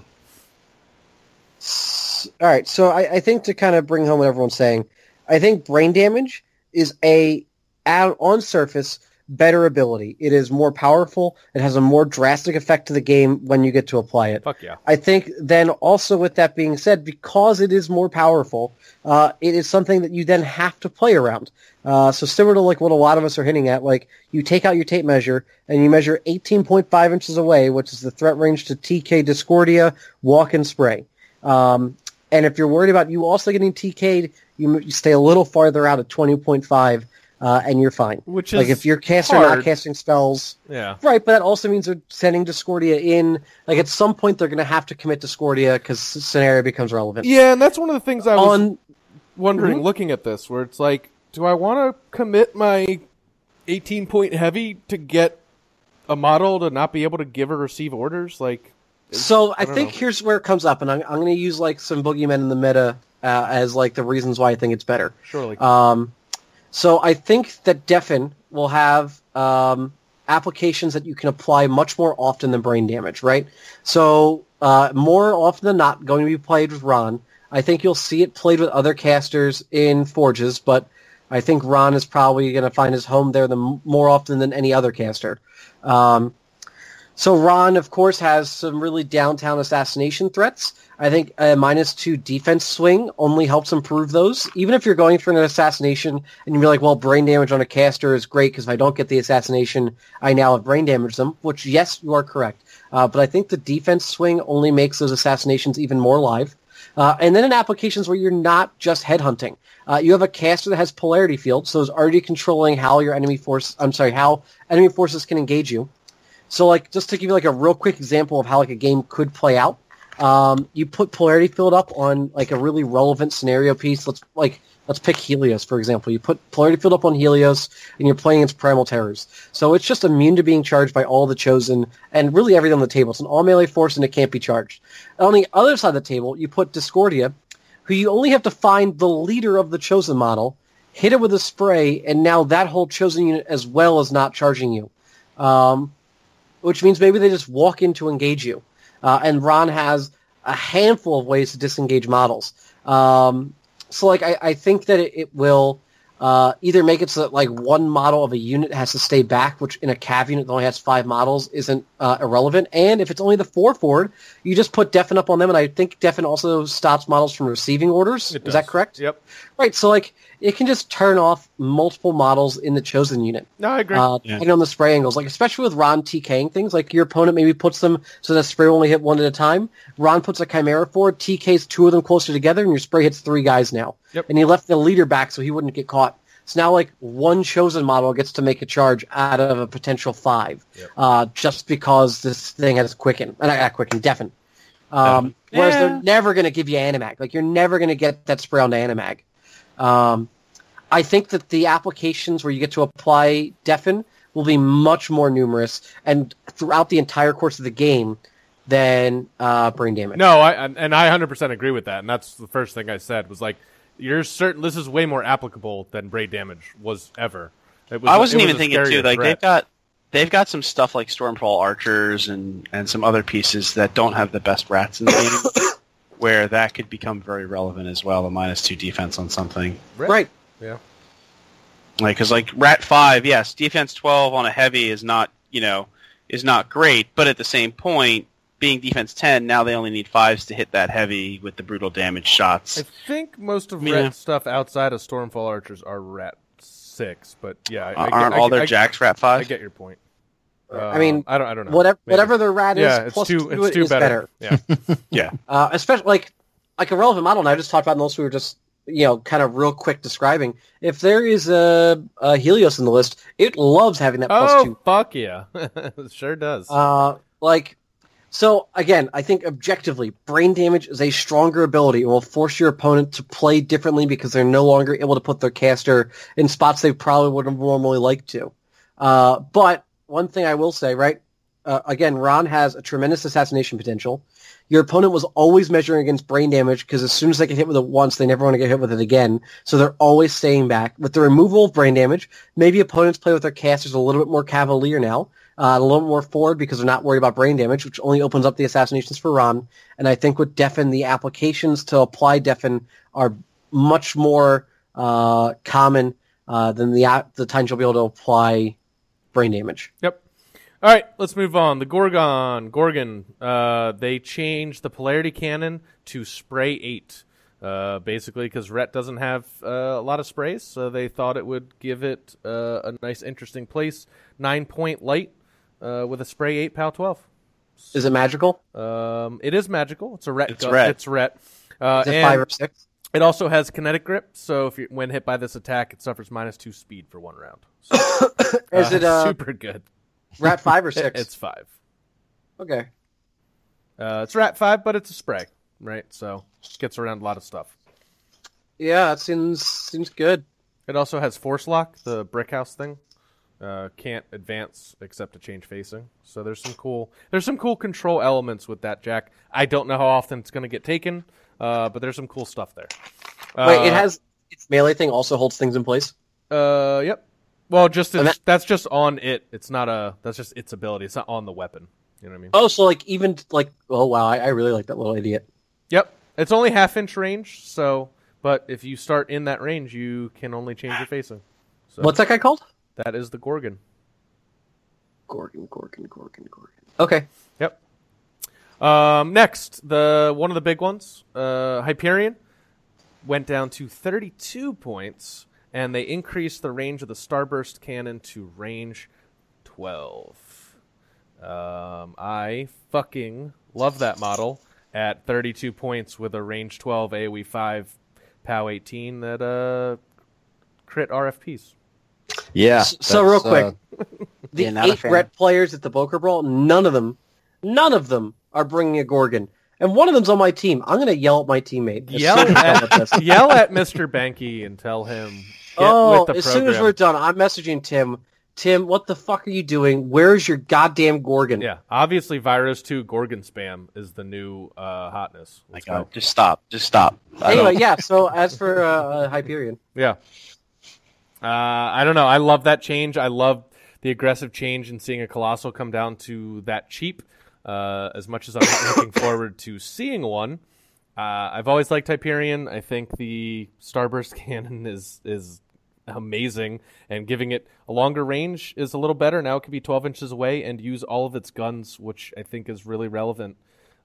All right, so I think to kind of bring home what everyone's saying, I think Brain Damage is on surface, better ability. It is more powerful. It has a more drastic effect to the game when you get to apply it. Fuck yeah. I think then also with that being said, because it is more powerful, it is something that you then have to play around. So similar to like what a lot of us are hinting at, like you take out your tape measure and you measure 18.5 inches away, which is the threat range to TK Discordia, Walk, and Spray. And if you're worried about you also getting TK'd, you stay a little farther out at 20.5, and you're fine. Which is like if your caster hard. not casting spells, yeah, right. But that also means they're sending Discordia in. Like at some point, they're going to have to commit Discordia because scenario becomes relevant. Yeah, and that's one of the things I was wondering looking at this, where it's like, do I want to commit my 18-point heavy to get a model to not be able to give or receive orders? Like. So I think here's where it comes up, and I'm going to use like some boogeymen in the meta as like the reasons why I think it's better. Surely. So I think that Deafen will have applications that you can apply much more often than Brain Damage, right? So more often than not, going to be played with Ron. I think you'll see it played with other casters in Forges, but I think Ron is probably going to find his home there more often than any other caster. So Ron, of course, has some really downtown assassination threats. I think a -2 defense swing only helps improve those. Even if you're going for an assassination and you're like, well, brain damage on a caster is great because if I don't get the assassination, I now have brain damage them, which, yes, you are correct. But I think the defense swing only makes those assassinations even more live. And then in applications where you're not just headhunting, you have a caster that has polarity field, so it's already controlling how enemy forces can engage you. So, like, just to give you like a real quick example of how like a game could play out, you put polarity field up on like a really relevant scenario piece. Let's pick Helios for example. You put polarity field up on Helios, and you're playing against Primal Terrors. So it's just immune to being charged by all the Chosen and really everything on the table. It's an all melee force, and it can't be charged. On the other side of the table, you put Discordia, who you only have to find the leader of the Chosen model, hit it with a spray, and now that whole Chosen unit as well is not charging you. Which means maybe they just walk in to engage you. And Ron has a handful of ways to disengage models. So, like, I think that it will either make it so that, like, one model of a unit has to stay back, which in a Cav unit that only has 5 models isn't irrelevant. And if it's only the 4 forward, you just put Deafen up on them, and I think Deafen also stops models from receiving orders. Is that correct? Yep. Right, so, like, it can just turn off multiple models in the Chosen unit. No, I agree. Depending on the spray angles. Like, especially with Ron TKing things, like your opponent maybe puts them so that spray will only hit one at a time. Ron puts a Chimera forward, TKs 2 of them closer together, and your spray hits 3 guys now. Yep. and he left the leader back so he wouldn't get caught. So now, like, one chosen model gets to make a charge out of a potential 5, just because this thing has deafen. Whereas they're never going to give you Animag. Like, you're never going to get that spray onto Animag. I think that the applications where you get to apply deafen will be much more numerous and throughout the entire course of the game than brain damage. No, I 100% agree with that, and that's the first thing I said was like, you're certain this is way more applicable than brain damage was ever. I wasn't even thinking too. Like threat. they've got some stuff like Stormfall archers and some other pieces that don't have the best rats in the game, where that could become very relevant as well. A -2 defense on something, Right. Yeah. Like because like Rat 5, yes, defense 12 on a heavy is not great, but at the same point, being defense 10, now they only need 5s to hit that heavy with the brutal damage shots. I think most of Rat stuff outside of Stormfall archers are Rat 6, but yeah, aren't all their jacks Rat 5? I get your point. I mean, I don't know. Whatever the rat is, it's plus two is better. Yeah, yeah. Especially like a relevant model. And I just talked about those we were just kind of real quick describing. If there is a Helios in the list, it loves having that +2. Oh, fuck yeah, it sure does. So again, I think objectively, brain damage is a stronger ability. It will force your opponent to play differently because they're no longer able to put their caster in spots they probably would have normally liked to. But one thing I will say, right? Again, Ron has a tremendous assassination potential. Your opponent was always measuring against brain damage because as soon as they get hit with it once, they never want to get hit with it again. So they're always staying back. With the removal of brain damage, maybe opponents play with their casters a little bit more cavalier now, a little bit more forward because they're not worried about brain damage, which only opens up the assassinations for Ron. And I think with Deafen, the applications to apply Deafen are much more common than the times you'll be able to apply brain damage. Yep. All right, let's move on. The Gorgon, they changed the polarity cannon to spray 8, basically because Rhett doesn't have a lot of sprays, so they thought it would give it a nice, interesting place. 9-point light with a spray 8 POW 12. Is it magical? It is magical. It's a Rhett. It's Rhett. It's Rhett. Is it 5 or 6? It also has kinetic grip, so when hit by this attack, it suffers -2 speed for 1 round. So, is it super good? Rat 5 or 6? It's 5. Okay. It's Rat 5, but it's a spray, right? So it gets around a lot of stuff. Yeah, that seems good. It also has Force Lock, the brick house thing. Can't advance except to change facing. So there's some cool control elements with that Jack. I don't know how often it's going to get taken, but there's some cool stuff there. Wait, its melee thing also holds things in place? Yep. Well, that's just on it. It's not that's just its ability. It's not on the weapon. You know what I mean? Oh, so oh wow, I really like that little idiot. Yep. It's only 1/2 range, but if you start in that range, you can only change your facing. So what's that guy called? That is the Gorgon. Gorgon. Okay. Yep. Next, one of the big ones, Hyperion, went down to 32 points. And they increased the range of the Starburst cannon to range 12. I fucking love that model at 32 points with a range 12 AoE 5 POW 18 that crit RFPs. Yeah. So real quick, the 8 Ret players at the Boker Brawl, none of them are bringing a Gorgon. And one of them's on my team. I'm going to yell at my teammate. Yell at Mr. Banky and tell him... as soon as we're done, I'm messaging Tim. Tim, what the fuck are you doing? Where's your goddamn Gorgon? Yeah, obviously Virus 2 Gorgon spam is the new hotness. My God, just stop. Anyway, yeah, so as for Hyperion. Yeah. I don't know. I love that change. I love the aggressive change in seeing a Colossal come down to that cheap. As much as I'm not looking forward to seeing one. I've always liked Hyperion. I think the Starburst cannon is amazing, and giving it a longer range is a little better. Now it can be 12 inches away and use all of its guns, which I think is really relevant.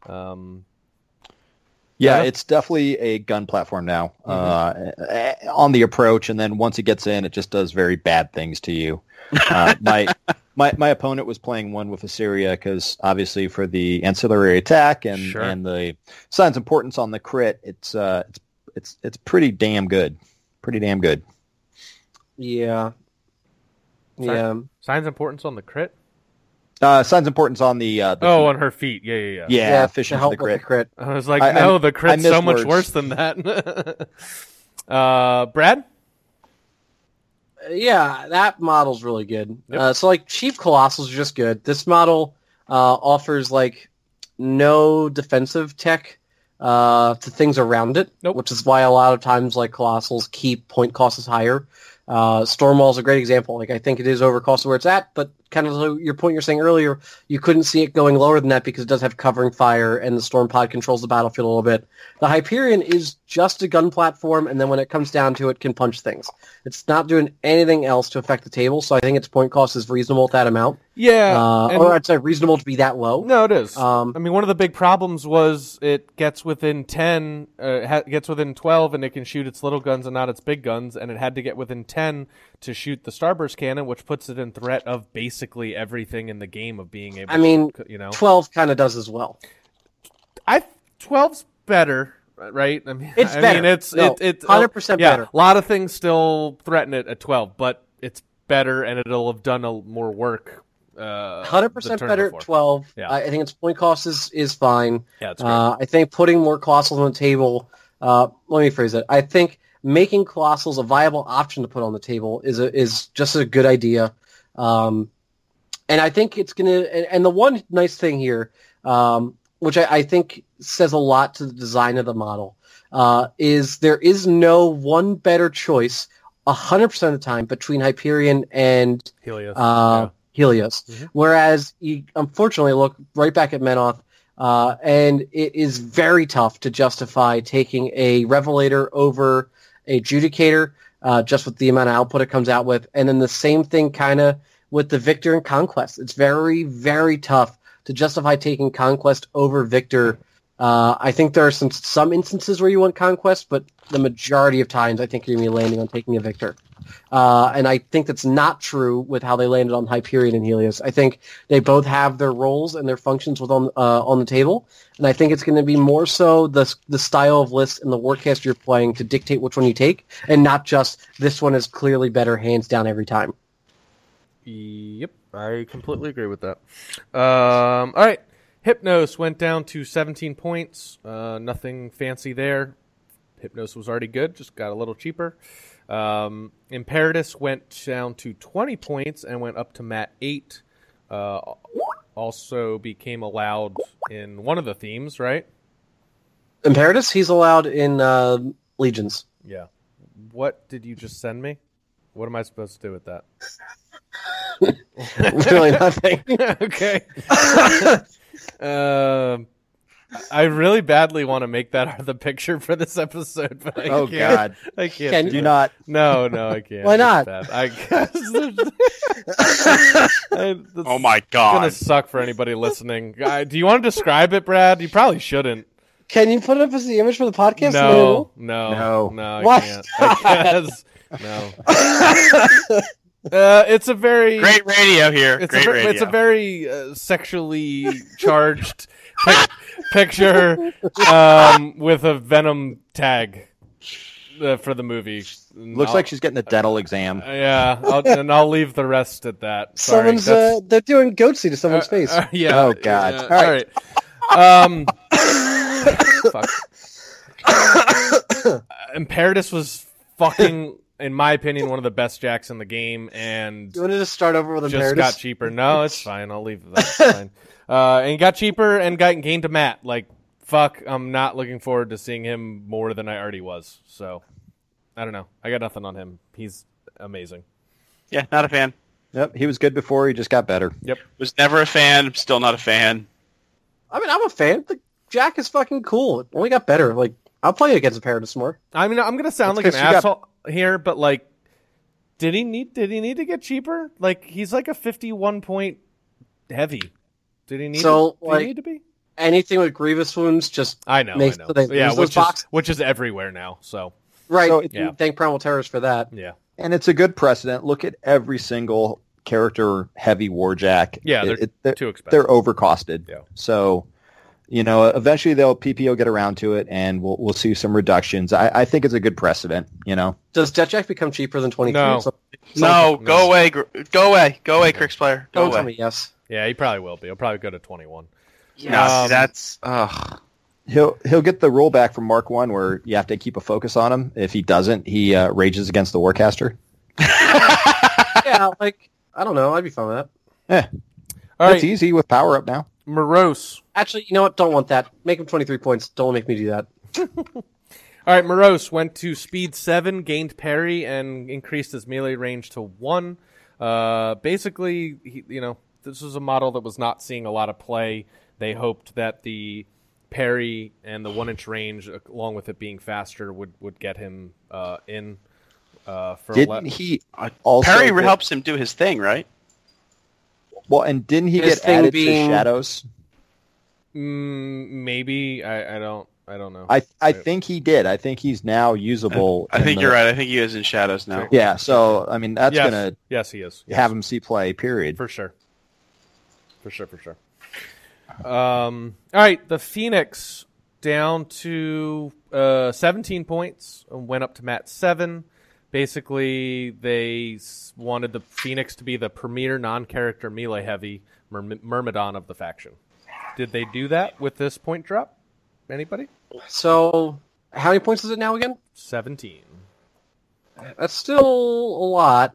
Yeah, it's definitely a gun platform now on the approach, and then once it gets in, it just does very bad things to you. My opponent was playing one with Assyria because obviously for the ancillary attack and the sign's importance on the crit, it's it's pretty damn good. Pretty damn good. Yeah. Sign's importance on the crit? Signs importance on the feet. On her feet. Yeah. Yeah, to fishing for help the with crit. I was like, I the crit's missed so much words. worse than that. Brad? Yeah, that model's really good. Yep. So like cheap Colossals are just good. This model offers like no defensive tech to things around it, Nope. which is why a lot of times like Colossals keep point costs higher. Stormwall is a great example. Like I think it is overcosted where it's at, but kind of your point you're saying earlier, you couldn't see it going lower than that because it does have covering fire and the Storm Pod controls the battlefield a little bit. The Hyperion is just a gun platform, and then when it comes down to it, can punch things. It's not doing anything else to affect the table, so I think its point cost is reasonable at that amount. Yeah. Or I'd say reasonable to be that low. No, it is. I mean, one of the big problems was it gets within 10, gets within 12, and it can shoot its little guns and not its big guns, and it had to get within 10 to shoot the Starburst cannon, which puts it in threat of basically everything in the game of being able to, 12 kind of does as well. 12's better, right? I mean, It's better. It's 100% better. A lot of things still threaten it at 12, but it's better, and it'll have done more work. 100% better before. at 12. Yeah. I think its point cost is fine. Yeah, it's great. I think putting more Colossals on the table, let me phrase it. I think making Colossals a viable option to put on the table is just a good idea. And I think it's going to, and the one nice thing here, which I think says a lot to the design of the model, is there is no one better choice 100% of the time between Hyperion and Helios. Helios. Mm-hmm. Whereas you unfortunately look right back at Menoth, and it is very tough to justify taking a Revelator over a Judicator, just with the amount of output it comes out with. And then the same thing kind of with the Victor and Conquest. It's very, very tough to justify taking Conquest over Victor. I think there are some instances where you want Conquest, but the majority of times I think you're going to be landing on taking a Victor. And I think that's not true with how they landed on Hyperion and Helios. I think they both have their roles and their functions on the table, and I think it's going to be more so the style of list and the warcast you're playing to dictate which one you take, and not just this one is clearly better hands down every time. Yep, I completely agree with that. All right, Hypnos went down to 17 points. Nothing fancy there. Hypnos was already good, just got a little cheaper. Imperatus went down to 20 points and went up to Mat 8. Also became allowed in one of the themes, right? Imperatus, he's allowed in Legions. Yeah. What did you just send me? What am I supposed to do with that? Really nothing. Okay. I really badly want to make that the picture for this episode, but I can't. God. I can't. Can do you that. not? No, I can't. Why not? I guess. Oh my It's gonna god. suck for anybody listening. Do you want to describe it, Brad? You probably shouldn't. Can you put it up as the image for the podcast? No, I What? can't. I guess. No. It's a very Great radio here. Great radio. It's a very sexually charged picture with a Venom tag for the movie. Looks like she's getting a dental exam. Yeah, I'll leave the rest at that. Sorry, Someone's they're doing goatsy to someone's face. yeah. Oh, God. All right. Fuck. Imperatus was fucking, in my opinion, one of the best jacks in the game, and You want to just start over with just Imperatus? got cheaper. No, it's fine. I'll leave that. It's fine. And got cheaper and gained to Matt. Like, fuck, I'm not looking forward to seeing him more than I already was. So, I don't know. I got nothing on him. He's amazing. Yeah, not a fan. Yep, he was good before. He just got better. Was never a fan. Still not a fan. I mean, I'm a fan. The Jack is fucking cool. It only got better. Like, I'll play against Imperatus more. I mean, I'm gonna sound It's like an 'cause you asshole here, but like, did he need to get cheaper? Like, he's like a 51 point heavy. Did he need? So, did like, he need to be? Anything with Grievous wounds just I know. makes so they lose Yeah, those boxes. which is everywhere now. So Right. So Yeah. Thank Primal Terrors for that. yeah, And it's a good precedent. Look at every single character heavy warjack. Yeah, they're they're too expensive. They're overcosted. Yeah. So Eventually PP will get around to it, and we'll see some reductions. I think it's a good precedent. Does DeathJack become cheaper than 23? No. No, go away, Crix player. Go Don't tell away. me yes. Yeah, he probably will be. He'll probably go to 21. Yeah, that's ugh. He'll get the rule back from Mark 1 where you have to keep a focus on him. If he doesn't, he rages against the Warcaster. Yeah, I don't know. I'd be fine with that. All That's right, easy with power up now. Morose. Actually, you know what? Don't want that. Make him 23 points. Don't make me do that. All right, Morose went to speed 7, gained parry, and increased his melee range to 1. Basically, this was a model that was not seeing a lot of play. They hoped that the parry and the 1-inch range, along with it being faster, would get him in. Didn't he also Parry helps him do his thing, right? Well, and didn't he His get thing added being- to Shadows? Maybe I don't know. I think he did. I think he's now usable. I think you're right. I think he is in Shadows now. Yeah, so I mean that's yes. gonna Yes, he is. Yes. have him see play. Period. For sure. All right, the Phoenix down to 17 points, went up to mat 7. Basically, they wanted the Phoenix to be the premier non-character melee-heavy Myrmidon of the faction. Did they do that with this point drop? Anybody? So, how many points is it now again? 17. That's still a lot.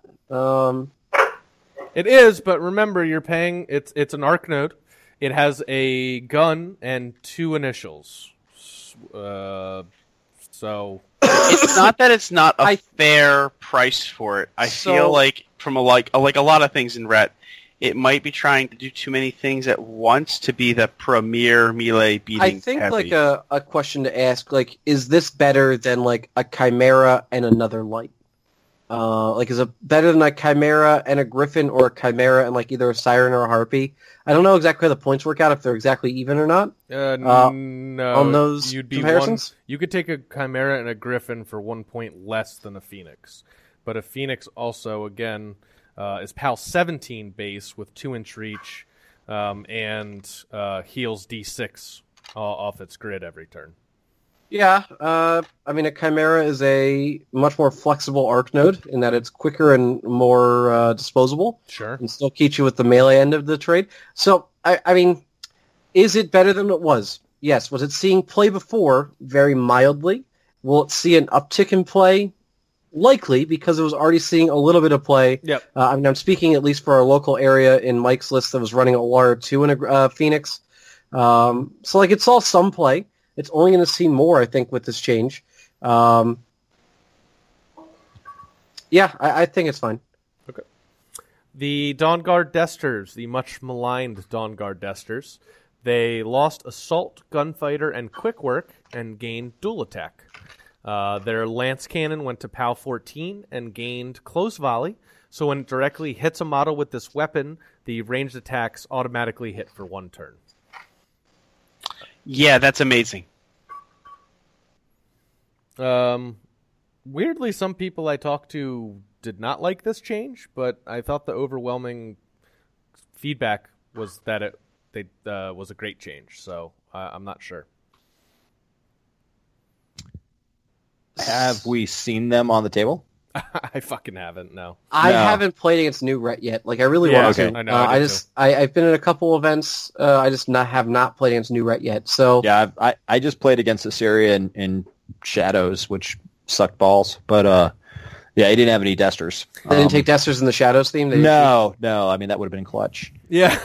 It is, but remember, you're paying. It's an arc node. It has a gun and 2 initials. So It's not that it's not a fair price for it. I feel like from a lot of things in Ret, it might be trying to do too many things at once to be the premier melee beating. I think heavy. a question to ask, is this better than a Chimera and another light? Is it better than a Chimera and a Griffin, or a Chimera and either a Siren or a Harpy? I don't know exactly how the points work out, if they're exactly even or not. no, on those you'd be comparisons? you could take a Chimera and a Griffin for 1 point less than a Phoenix, but a Phoenix also again is PAL 17 base with 2-inch reach and heals D6 off its grid every turn. Yeah, a Chimera is a much more flexible arc node in that it's quicker and more disposable. Sure. And still keeps you with the melee end of the trade. So, is it better than it was? Yes. Was it seeing play before? Very mildly. Will it see an uptick in play? Likely, because it was already seeing a little bit of play. Yep. I'm speaking at least for our local area in Mike's list that was running a Warrior 2 and a Phoenix. It saw some play. It's only going to see more, I think, with this change. I think it's fine. Okay. The Dawnguard Desters, the much maligned Dawnguard Desters, they lost Assault, Gunfighter, and Quick Work, and gained Dual Attack. Their Lance Cannon went to PAL 14 and gained Close Volley, so when it directly hits a model with this weapon, the ranged attacks automatically hit for 1 turn. Yeah, that's amazing. Weirdly, some people I talked to did not like this change, but I thought the overwhelming feedback was that it was a great change. So I'm not sure. Have we seen them on the table? I fucking haven't. No. I No. haven't played against New Ret yet. I really Yeah, want okay. to. I know, I do I've been in a couple events. I just have not played against New Ret yet. So Yeah, I just played against Assyria in Shadows, which sucked balls. But yeah, he didn't have any Desters. they didn't take Desters in the Shadows theme. They No. I mean, that would have been clutch. Yeah.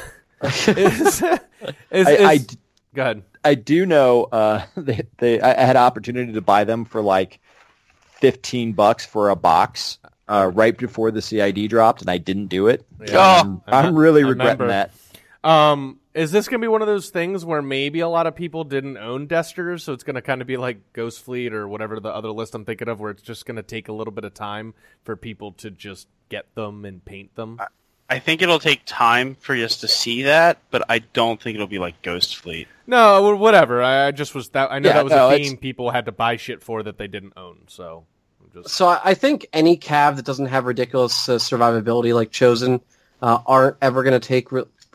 Go ahead. I do know I had an opportunity to buy them for $15 for a box right before the CID dropped, and I didn't do it. Yeah. I'm really I regretting remember. that. Is this going to be one of those things where maybe a lot of people didn't own Desters, so it's going to kind of be like Ghost Fleet or whatever the other list I'm thinking of, where it's just going to take a little bit of time for people to just get them and paint them? I think it'll take time for us to see that, but I don't think it'll be like Ghost Fleet. No, whatever. I just was that. I know Yeah, that was no, a it's- theme people had to buy shit for that they didn't own. So, I'm just So I think any cav that doesn't have ridiculous survivability like Chosen aren't ever going to take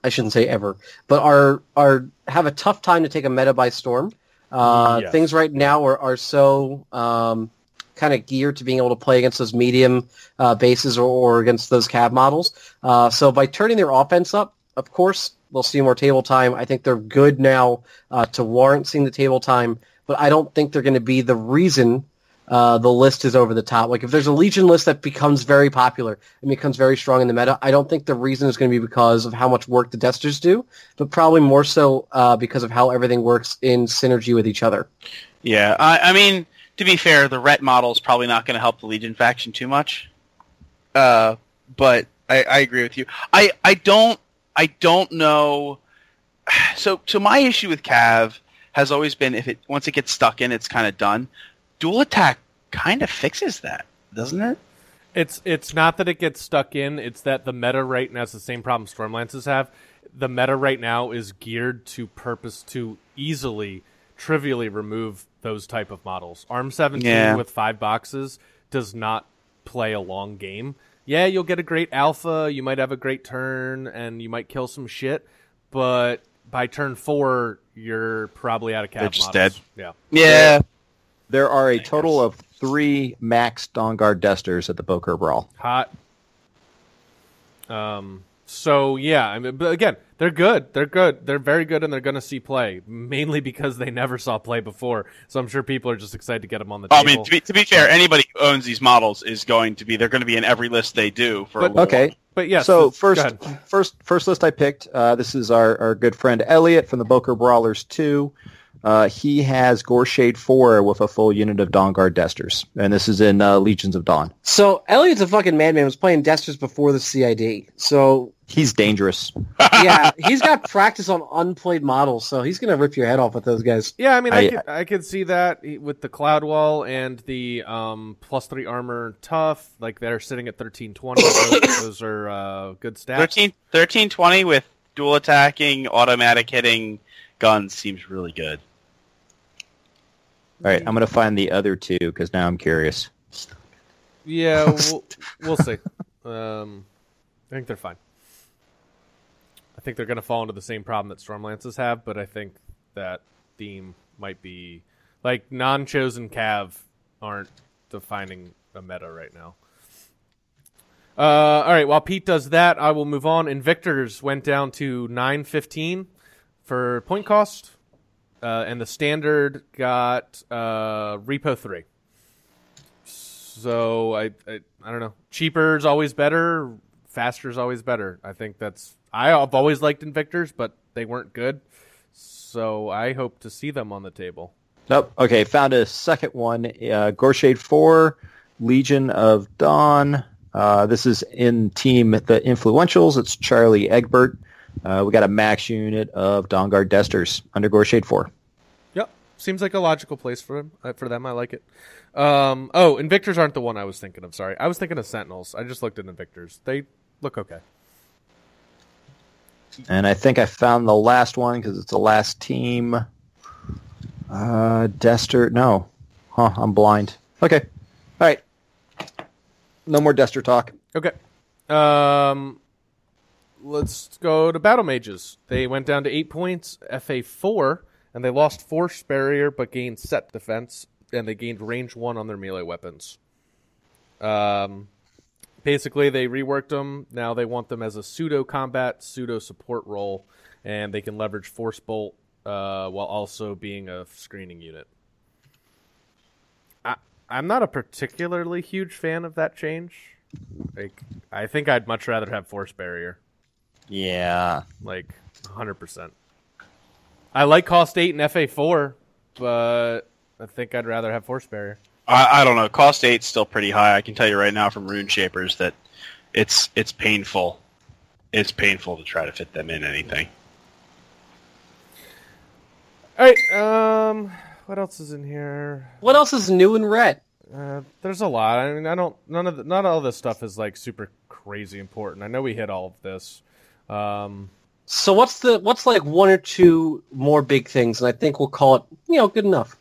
I shouldn't say ever, but are have a tough time to take a meta by storm. Yes. Things right now are so kind of geared to being able to play against those medium bases or against those cab models. So by turning their offense up, of course, they'll see more table time. I think they're good now to warrant seeing the table time, but I don't think they're going to be the reason the list is over the top. Like if there's a Legion list that becomes very popular and becomes very strong in the meta, I don't think the reason is going to be because of how much work the Desters do, but probably more so because of how everything works in synergy with each other. Yeah, I mean, to be fair, the Ret model is probably not going to help the Legion faction too much. But I agree with you. I don't know. So my issue with Cav has always been once it gets stuck in, it's kind of done. Dual attack kind of fixes that, doesn't it? It's not that it gets stuck in. It's that the meta right now is the same problem Stormlances have. The meta right now is geared to easily, trivially remove those type of models. Arm 17 with 5 boxes does not play a long game. Yeah, you'll get a great alpha, you might have a great turn, and you might kill some shit, but by turn 4, you're probably out of cap They're just models. dead. Yeah. There are a total of 3 max Dawnguard Desters at the Bokur Brawl. Hot. So yeah, I mean, but again, they're good. They're good. They're very good, and they're going to see play mainly because they never saw play before. So I'm sure people are just excited to get them on the table. I mean, to be fair, anybody who owns these models is going to be. They're going to be in every list they do for a little Okay. while. But yes. So go ahead. first list I picked. This is our good friend Elliot from the Bokur Brawlers 2. He has Goreshade 4 with a full unit of Dawnguard Desters, and this is in Legions of Dawn. So Elliot's a fucking madman. Was playing Desters before the CID. So He's dangerous. yeah, he's got practice on unplayed models, so he's gonna rip your head off with those guys. Yeah, I mean, I could see that with the Cloud Wall and the +3 armor tough. Like they're sitting at 1320. Those are good stats. 1320 with dual attacking, automatic hitting guns seems really good. All right, I'm going to find the other 2 because now I'm curious. Yeah, we'll see. I think they're fine. I think they're going to fall into the same problem that Stormlances have, but I think that theme might be like non-chosen Cav aren't defining a meta right now. All right, while Pete does that, I will move on. Invictors went down to 915 for point cost, and the standard got Repo 3. So I don't know. Cheaper is always better. Faster is always better. I think I've always liked Invictors, but they weren't good. So I hope to see them on the table. Nope. Okay, found a second one. Goreshade 4, Legion of Dawn. This is in team the Influentials. It's Charlie Egbert. We got a max unit of Dawnguard Desters under Goreshade 4. Yep. Seems like a logical place for them. I like it. Invictors aren't the one I was thinking of. Sorry. I was thinking of Sentinels. I just looked at Invictors. They look okay. And I think I found the last one because it's the last team. Dester. No. I'm blind. Okay. All right. No more Dester talk. Okay. Let's go to Battle Mages. They went down to 8 points, FA 4, and they lost Force Barrier but gained Set Defense, and they gained Range 1 on their melee weapons. Basically, they reworked them. Now they want them as a pseudo-combat, pseudo-support role, and they can leverage Force Bolt while also being a screening unit. I'm not a particularly huge fan of that change. Like, I think I'd much rather have Force Barrier. Yeah. Like, 100%. I like Cost 8 and FA4, but I think I'd rather have Force Barrier. I don't know. Cost 8's still pretty high. I can tell you right now from Rune Shapers that it's painful. It's painful to try to fit them in anything. All right. What else is in here? What else is new in red? There's a lot. I mean, not all this stuff is like super crazy important. I know we hit all of this. So what's like one or two more big things, and I think we'll call it, good enough.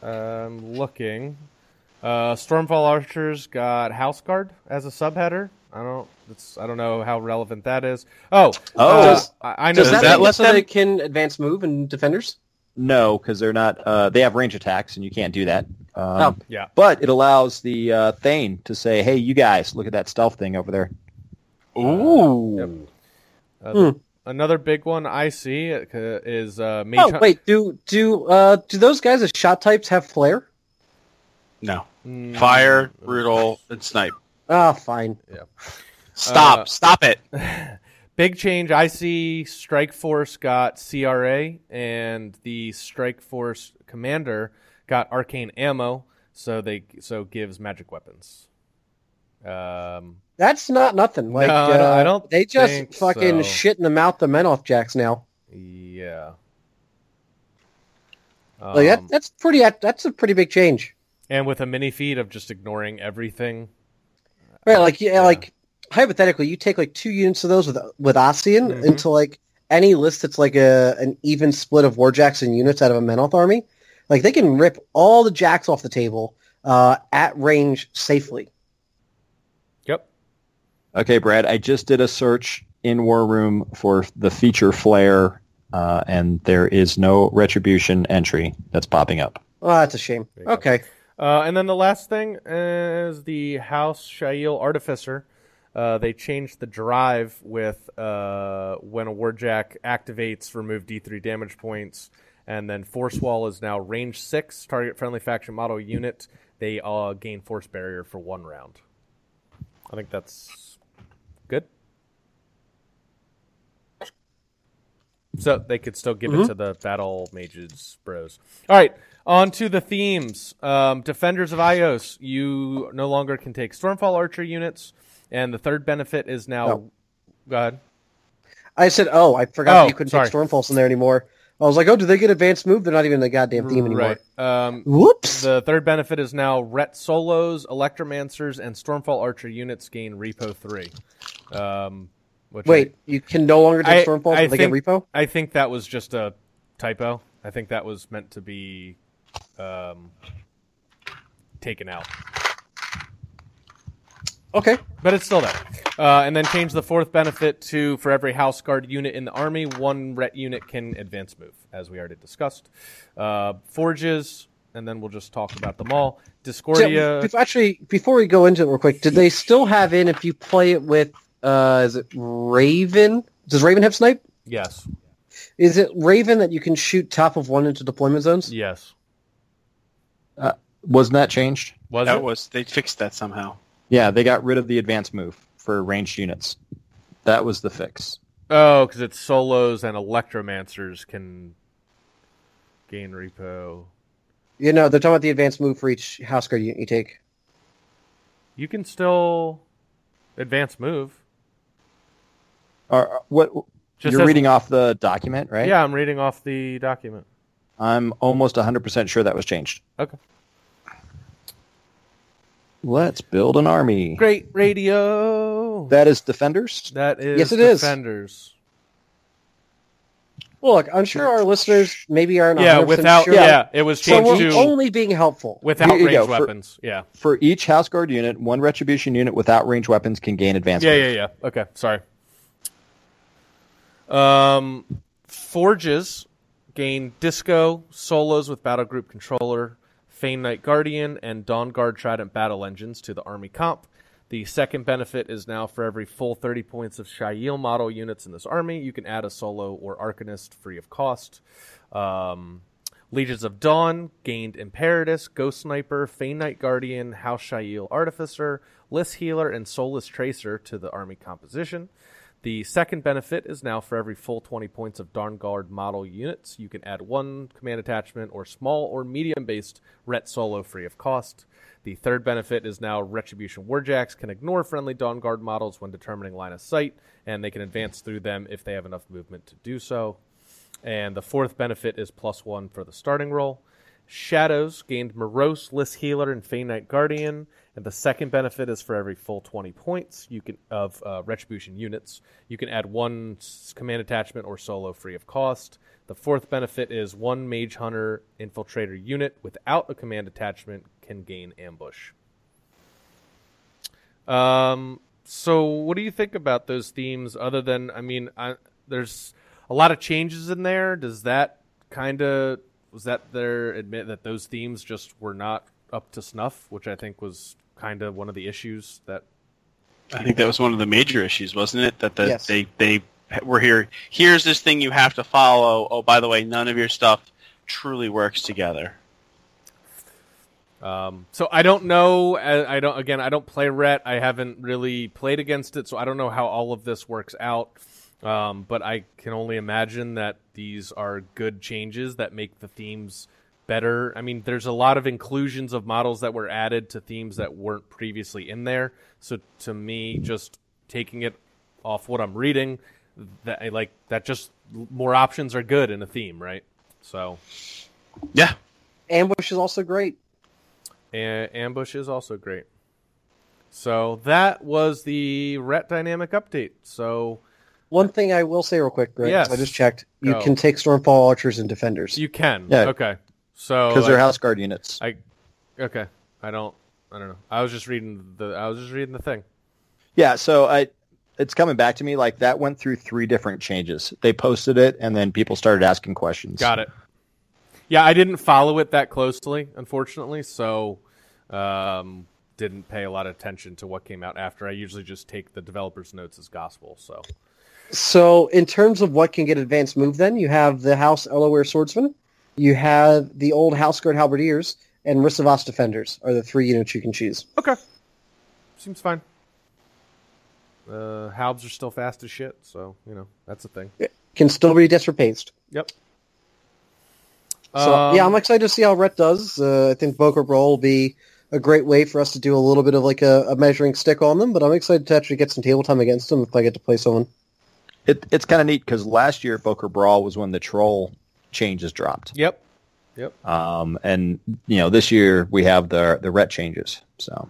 Looking. Stormfall Archers got House Guard as a subheader. I don't know how relevant that is. Oh, I know Does that that mean let so them- they can advance move and defenders? No, because they're not. They have range attacks, and you can't do that. Yeah. But it allows the Thane to say, "Hey, you guys, look at that stealth thing over there." Ooh. Yep. Another big one I see is Mage Oh wait, do those guys as shot types have flare? No. Mm, Fire, brutal, and snipe. Ah, fine. Stop it. Big change. I see Strike Force got CRA, and the Strike Force commander got arcane ammo, so gives magic weapons. That's not nothing. Like No, I don't They just think fucking so. shit in the mouth the Menoth Jacks now. Yeah. Like that's a pretty big change. And with a mini feed of just ignoring everything. Right, like hypothetically, you take like 2 units of those with Ossian Mhm. into like any list that's like an even split of Warjacks and units out of a Menoth army. Like they can rip all the Jacks off the table at range safely. Yep. Okay, Brad, I just did a search in War Room for the feature flare, and there is no retribution entry that's popping up. Oh, that's a shame. There you go. Okay. And then the last thing is the House Shail Artificer. They changed the drive with when a Warjack activates, remove D3 damage points, and then Force Wall is now range 6, target friendly faction model unit. They gain Force Barrier for 1 round. I think that's good. So they could still give it to the Battle Mages bros. All right, on to the themes. Defenders of Ios, you no longer can take Stormfall Archer units, and the third benefit is now... Oh. Go ahead. I said, I forgot that you couldn't sorry. take Stormfalls in there anymore. I was like, do they get advanced move? They're not even in the goddamn theme anymore. Right. Whoops. The third benefit is now Ret Solos, Electromancers, and Stormfall Archer units gain Repo 3. Wait, you can no longer take Stormfalls when they get think- repo? I think that was just a typo. I think that was meant to be taken out. Okay. But it's still there. And then change the fourth benefit to, for every House Guard unit in the army, 1 Ret unit can advance move, as we already discussed. Forges, and then we'll just talk about them all. Discordia... Actually, before we go into it real quick, did they still have in, if you play it with, is it Raven? Does Raven have snipe? Yes. Is it Raven that you can shoot top of 1 into deployment zones? Yes. Wasn't that changed? Was That it? was they fixed that somehow. Yeah, they got rid of the advanced move for ranged units. That was the fix. Oh, because it's Solos and Electromancers can gain repo. You know, they're talking about the advanced move for each house guard unit you take. You can still advance move. What? Just You're as- reading off the document, right? Yeah, I'm reading off the document. I'm almost 100% sure that was changed. Okay. Let's build an army. Great radio. That is defenders. That is Yes, it is. Defenders. Well, look, I'm sure our listeners maybe aren't Yeah, 100% without sure. it was So changed we're to only being helpful. without Here you range go. weapons. Yeah. For each house guard unit, 1 retribution unit without range weapons can gain advanced. Yeah. Okay, sorry. Forges gain Disco, Solos with Battle Group Controller, Fane Knight Guardian, and Dawn Guard Trident Battle Engines to the Army Comp. The second benefit is now for every full 30 points of Shail model units in this army, you can add a Solo or Arcanist free of cost. Legions of Dawn gained Imperatus, Ghost Sniper, Fane Knight Guardian, House Shail Artificer, List Healer, and Soulless Tracer to the army composition. The second benefit is now for every full 20 points of Dawn Guard model units, you can add 1 command attachment or small or medium-based Ret Solo free of cost. The third benefit is now Retribution Warjacks can ignore friendly Dawn Guard models when determining line of sight, and they can advance through them if they have enough movement to do so. And the fourth benefit is +1 for the starting roll. Shadows gained Morose, List Healer, and Fane Knight Guardian. And the second benefit is for every full 20 points of Retribution units, you can add 1 command attachment or solo free of cost. The fourth benefit is 1 Mage Hunter Infiltrator unit without a command attachment can gain Ambush. So what do you think about those themes? Other than, I mean, there's a lot of changes in there. Does that was that their admit that those themes just were not up to snuff, which I think was kind of one of the issues that. I think that was one of the major issues, wasn't it? That Yes. they were here. Here's this thing you have to follow. Oh, by the way, none of your stuff truly works together. So I don't know. I don't play Rhett. I haven't really played against it, so I don't know how all of this works out. But I can only imagine that these are good changes that make the themes better. I mean, there's a lot of inclusions of models that were added to themes that weren't previously in there. So to me, just taking it off what I'm reading, that just more options are good in a theme, right? So, Yeah. Ambush is also great. and Ambush is also great. So that was the Rhett dynamic update. So One thing I will say real quick, Greg, Yes. I just checked. You Go. can take Stormfall Archers and Defenders. you can, Yeah. okay. So Because they're House Guard units. okay. I don't know. I was just reading the thing. Yeah, so it's coming back to me like that went through 3 different changes. They posted it, and then people started asking questions. Got it. Yeah, I didn't follow it that closely, unfortunately, so didn't pay a lot of attention to what came out after. I usually just take the developers' notes as gospel. So in terms of what can get advanced move, then, you have the House Eloware Swordsman, you have the old House Guard Halberdiers, and Rissavas Defenders are the 3 units you can choose. Okay, seems fine. Halbs are still fast as shit, so that's a thing. Can still be Desperate Paste. Yep. So yeah, I'm excited to see how Rhett does. I think Boker Brawl will be a great way for us to do a little bit of like a measuring stick on them, but I'm excited to actually get some table time against them if I get to play someone. It's kind of neat because last year Boker Brawl was when the troll changes dropped. Yep. And this year we have the Rhett changes. So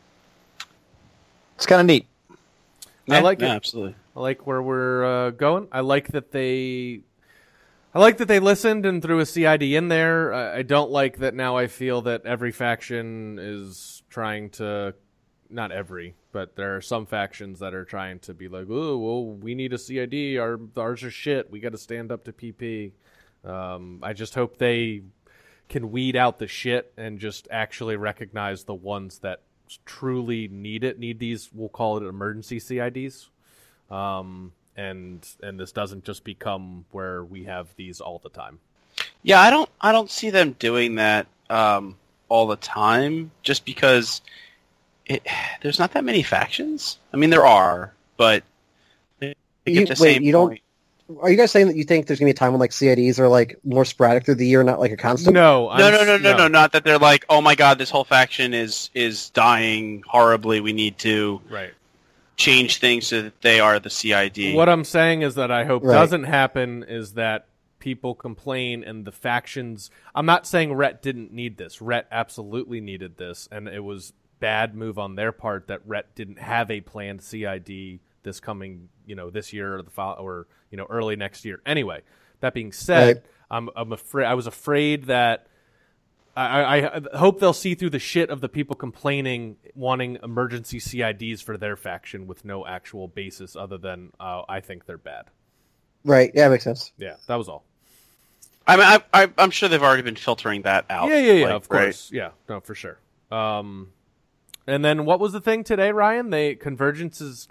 it's kind of neat. I like it. Absolutely. I like where we're going. I like that they listened and threw a CID in there. I don't like that now. I feel that every faction is trying to, not every, but there are some factions that are trying to be like, oh, well, we need a CID. Ours are shit. We got to stand up to PP. I just hope they can weed out the shit and just actually recognize the ones that truly need these, we'll call it emergency CIDs. And this doesn't just become where we have these all the time. Yeah, I don't see them doing that all the time. Just because there's not that many factions. I mean, there are, but they get the same point. Are you guys saying that you think there's gonna be a time when like CIDs are like more sporadic through the year, not like a constant? No. No. Not that they're like, oh my god, this whole faction is dying horribly. We need to change things so that they are the CID. What I'm saying is that I hope Right. doesn't happen is that people complain and the factions. I'm not saying Rhett didn't need this. Rhett absolutely needed this, and it was bad move on their part that Rhett didn't have a planned CID this coming, this year or early next year. Anyway, that being said, Right. I'm afraid. I was afraid that I hope they'll see through the shit of the people complaining, wanting emergency CIDs for their faction with no actual basis other than I think they're bad. Right. Yeah, makes sense. Yeah, that was all. I mean, I'm sure they've already been filtering that out. Yeah, like, of course. Right? Yeah, no, for sure. And then what was the thing today, Ryan? Convergence is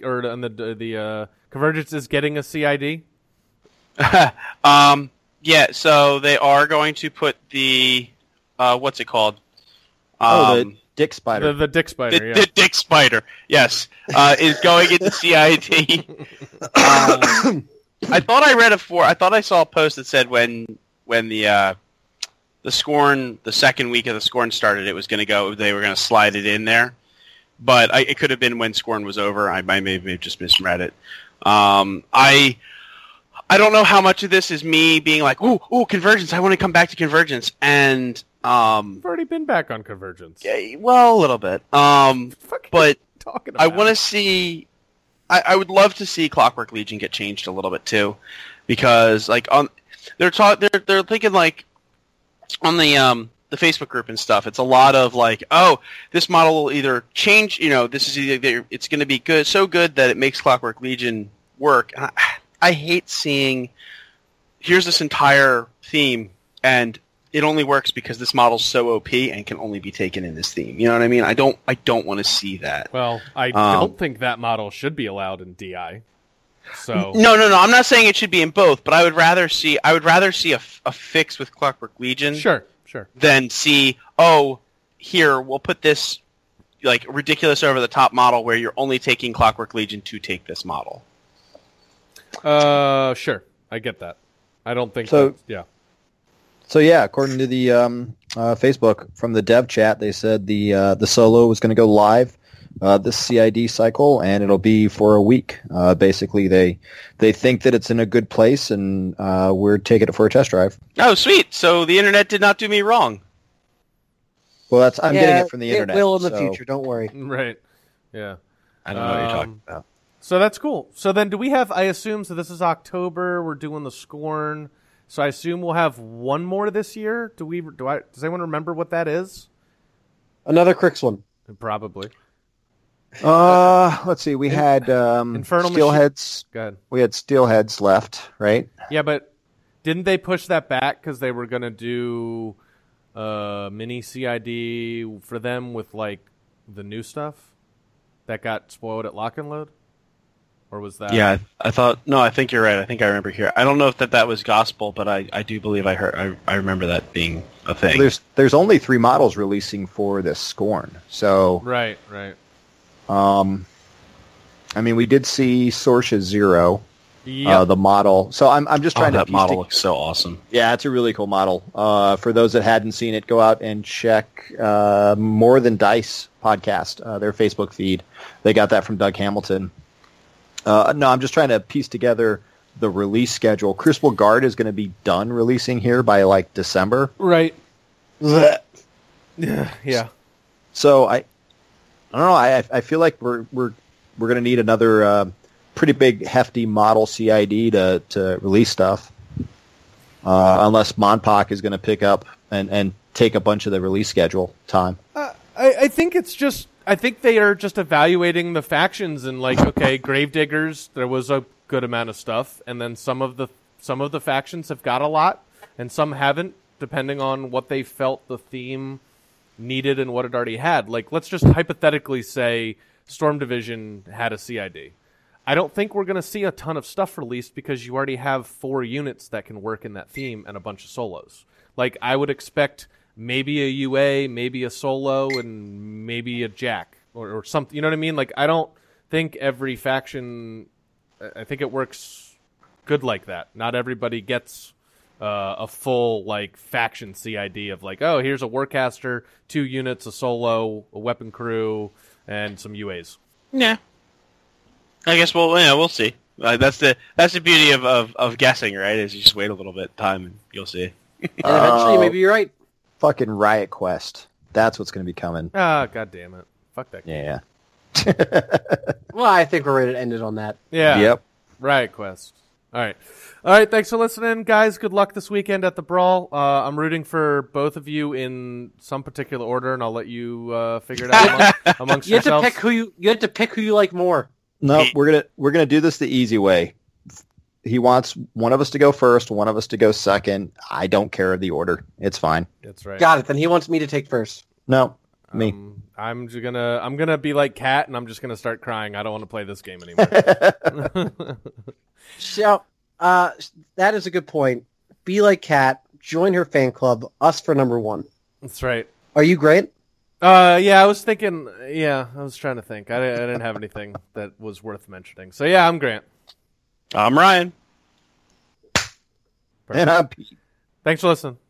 getting a CID. Yeah, so they are going to put the what's it called? The Dick Spider. The Dick Spider. Yeah. The Dick Spider, yes, is going into CID. I thought I saw a post that said when the Scorn, the second week of the Scorn started, they were going to slide it in there. But it could have been when Scorn was over. I may have just misread it. I don't know how much of this is me being like, ooh, Convergence, I want to come back to Convergence. And I've already been back on Convergence. Yeah, well, a little bit. But talking about? I want to see. I would love to see Clockwork Legion get changed a little bit too, because like they're thinking like on the the Facebook group and stuff, it's a lot of like, oh, this model will either change. This is either it's going to be good, so good that it makes Clockwork Legion work. And I hate seeing here's this entire theme and it only works because this model's so OP and can only be taken in this theme. You know what I mean? I don't want to see that. Well, I don't think that model should be allowed in DI. So No. I'm not saying it should be in both, but I would rather see a fix with Clockwork Legion. Sure. Than see, here we'll put this like ridiculous over the top model where you're only taking Clockwork Legion to take this model. Sure. I get that. I don't think So- yeah. So yeah, according to the Facebook from the dev chat, they said the solo was going to go live this CID cycle, and it'll be for a week. Basically, they think that it's in a good place, and we're taking it for a test drive. Oh, sweet! So the internet did not do me wrong. Well, I'm getting it from the internet. It will in the so- future. Don't worry. Right. Yeah. I don't know what you're talking about. So that's cool. So then do we have, I assume, so this is October, we're doing the Scorn. So I assume we'll have one more this year. Does anyone remember what that is? Another Crix one. Probably. Let's see. We had Infernal Steelheads. Go ahead. We had Steelheads left, right? Yeah, but didn't they push that back because they were going to do mini CID for them with like the new stuff that got spoiled at Lock and Load? Or was that? Yeah, I think you're right. I think I remember here. I don't know if that was gospel, but I do believe I remember that being a thing. There's only 3 models releasing for this Scorn. So Right. I mean, we did see Sorsha Zero, Yep. the model. So I'm just trying to that piece model looks so awesome. Yeah, it's a really cool model. For those that hadn't seen it, go out and check More Than Dice podcast, their Facebook feed. They got that from Doug Hamilton. No, I'm just trying to piece together the release schedule. Crucible Guard is going to be done releasing here by like December. Right. Yeah. So I don't know. I feel like we're going to need another pretty big hefty model CID to release stuff. Unless Monpok is going to pick up and take a bunch of the release schedule time. I think it's just. I think they are just evaluating the factions and like, okay, Gravediggers, there was a good amount of stuff, and then some of the factions have got a lot, and some haven't, depending on what they felt the theme needed and what it already had. Like, let's just hypothetically say Storm Division had a CID. I don't think we're going to see a ton of stuff released because you already have 4 units that can work in that theme and a bunch of solos. Like, I would expect maybe a UA, maybe a solo, and maybe a Jack or something. You know what I mean? Like, I don't think every faction. I think it works good like that. Not everybody gets a full like faction CID of like, oh, here's a Warcaster, 2 units, a solo, a weapon crew, and some UAs. Yeah. I guess we'll see. That's the beauty of guessing, right? Is you just wait a little bit time and you'll see. And eventually, maybe you're right. Fucking Riot Quest. That's what's going to be coming. Ah, god damn it. Fuck that game. Yeah. Well, I think we're ready to end it on that. Yeah. Yep. Riot Quest. All right. Thanks for listening, guys. Good luck this weekend at the Brawl. I'm rooting for both of you in some particular order, and I'll let you figure it out amongst You have to yourselves. pick who you like more. No, we're gonna do this the easy way. He wants one of us to go first, one of us to go second. I don't care the order. It's fine. That's right. Got it. Then he wants me to take first. No, me. I'm gonna be like Kat, and I'm just gonna start crying. I don't want to play this game anymore. So, that is a good point. Be like Kat. Join her fan club. Us for number 1. That's right. Are you great? Yeah, I was thinking. Yeah, I was trying to think. I didn't have anything that was worth mentioning. So yeah, I'm Grant. I'm Ryan. And I'm Pete. Thanks for listening.